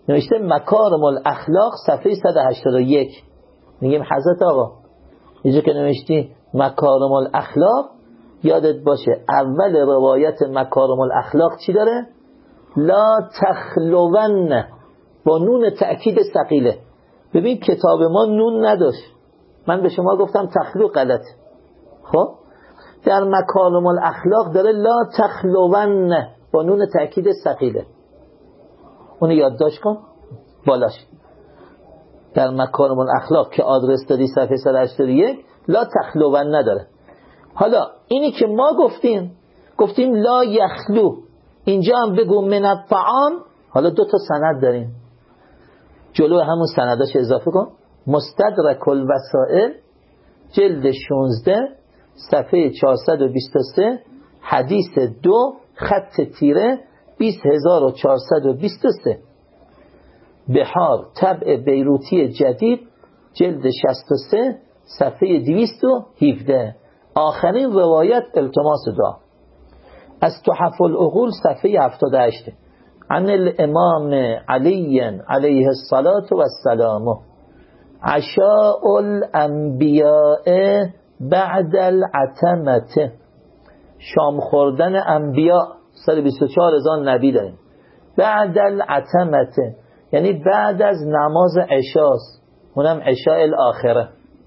نوشته مکارم الاخلاق صفحه صد و هشتاد و یک. میگیم حضرت آقا اینجا که نوشتی مکارم الاخلاق، یادت باشه اول روایت مکارم الاخلاق چی داره؟ لا تخلون، با نون تأکید ثقیله. ببین کتاب ما نون نداشت، من به شما گفتم تخلو غلط. خب در مکارم الاخلاق داره لا تخلون با نون تأکید ثقیله، اونو یادداشت کن بالاش. در مکارم الاخلاق که آدرس دادی صفحه صد و هشتاد و یک لا تخلون نداره. حالا اینی که ما گفتیم گفتیم لا یخلو، اینجا هم بگو من الطعام. حالا دو تا سند داریم، جلو همون سنداش اضافه کن. مستدرک الوسائل جلد شانزده صفحه چهارصد و بیست و سه حدیث دو خط تیره بیست هزار و چهارصد و بیست و سه. بحار طبع بیروتی جدید جلد شصت و سه صفحه دویست و هفده. آخرین روایت التماس دعا از تحف العقول صفحه هفتاد و هشت. عن الامام علی علیه الصلاة و السلام عشاء الانبیاء بعد العتمه، شام خوردن انبیاء، سال بیست و چهار هزار نبی داریم. بعد العتمه یعنی بعد از نماز عشاست، اونم عشاء الاخره.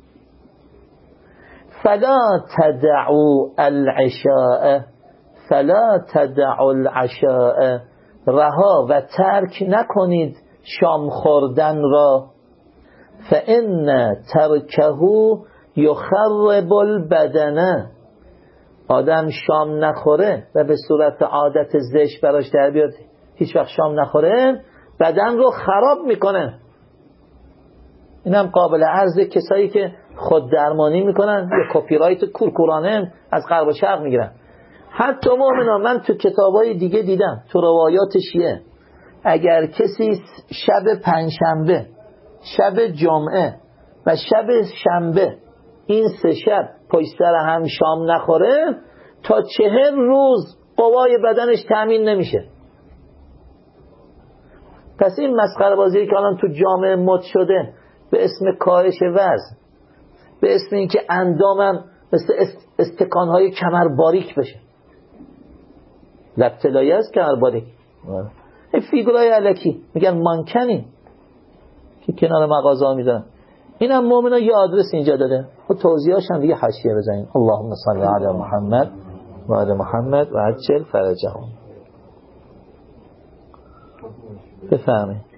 فلا تدعوا العشاء فلا تدعوا العشاء، رها و ترک نکنید شام خوردن را. فإن ترکه یخرب البدن، آدم شام نخوره و به صورت عادت زشت براش در بیاد هیچ وقت شام نخوره، بدن رو خراب میکنه. اینم قابل عرضه کسایی که خود درمانی میکنن یا کپی رایت کورکورانه از غرب و شرق میگیرن. حتی مؤمنا من تو کتابای دیگه دیدم، تو روایات شیعه، اگر کسی شب پنجشنبه، شب جمعه و شب شنبه این سه شب پشت سر هم شام نخوره تا چهل روز قوای بدنش تأمین نمیشه. پس این مسخره بازی که الان تو جامعه مد شده به اسم کاهش وزن، به اسم اینکه اندامم مثل استکانهای کمر باریک بشه، لبتلایی هست کمر باریک، این فیگورای علکی میگن مانکنی که کنار مغازه ها میدن. اینم مومنا یه آدرس اینجا داده و توضیحاش هم دیگه حاشیه بزنین. اللهم صل علی محمد و آل محمد و عجل فرجهم. بفهمید.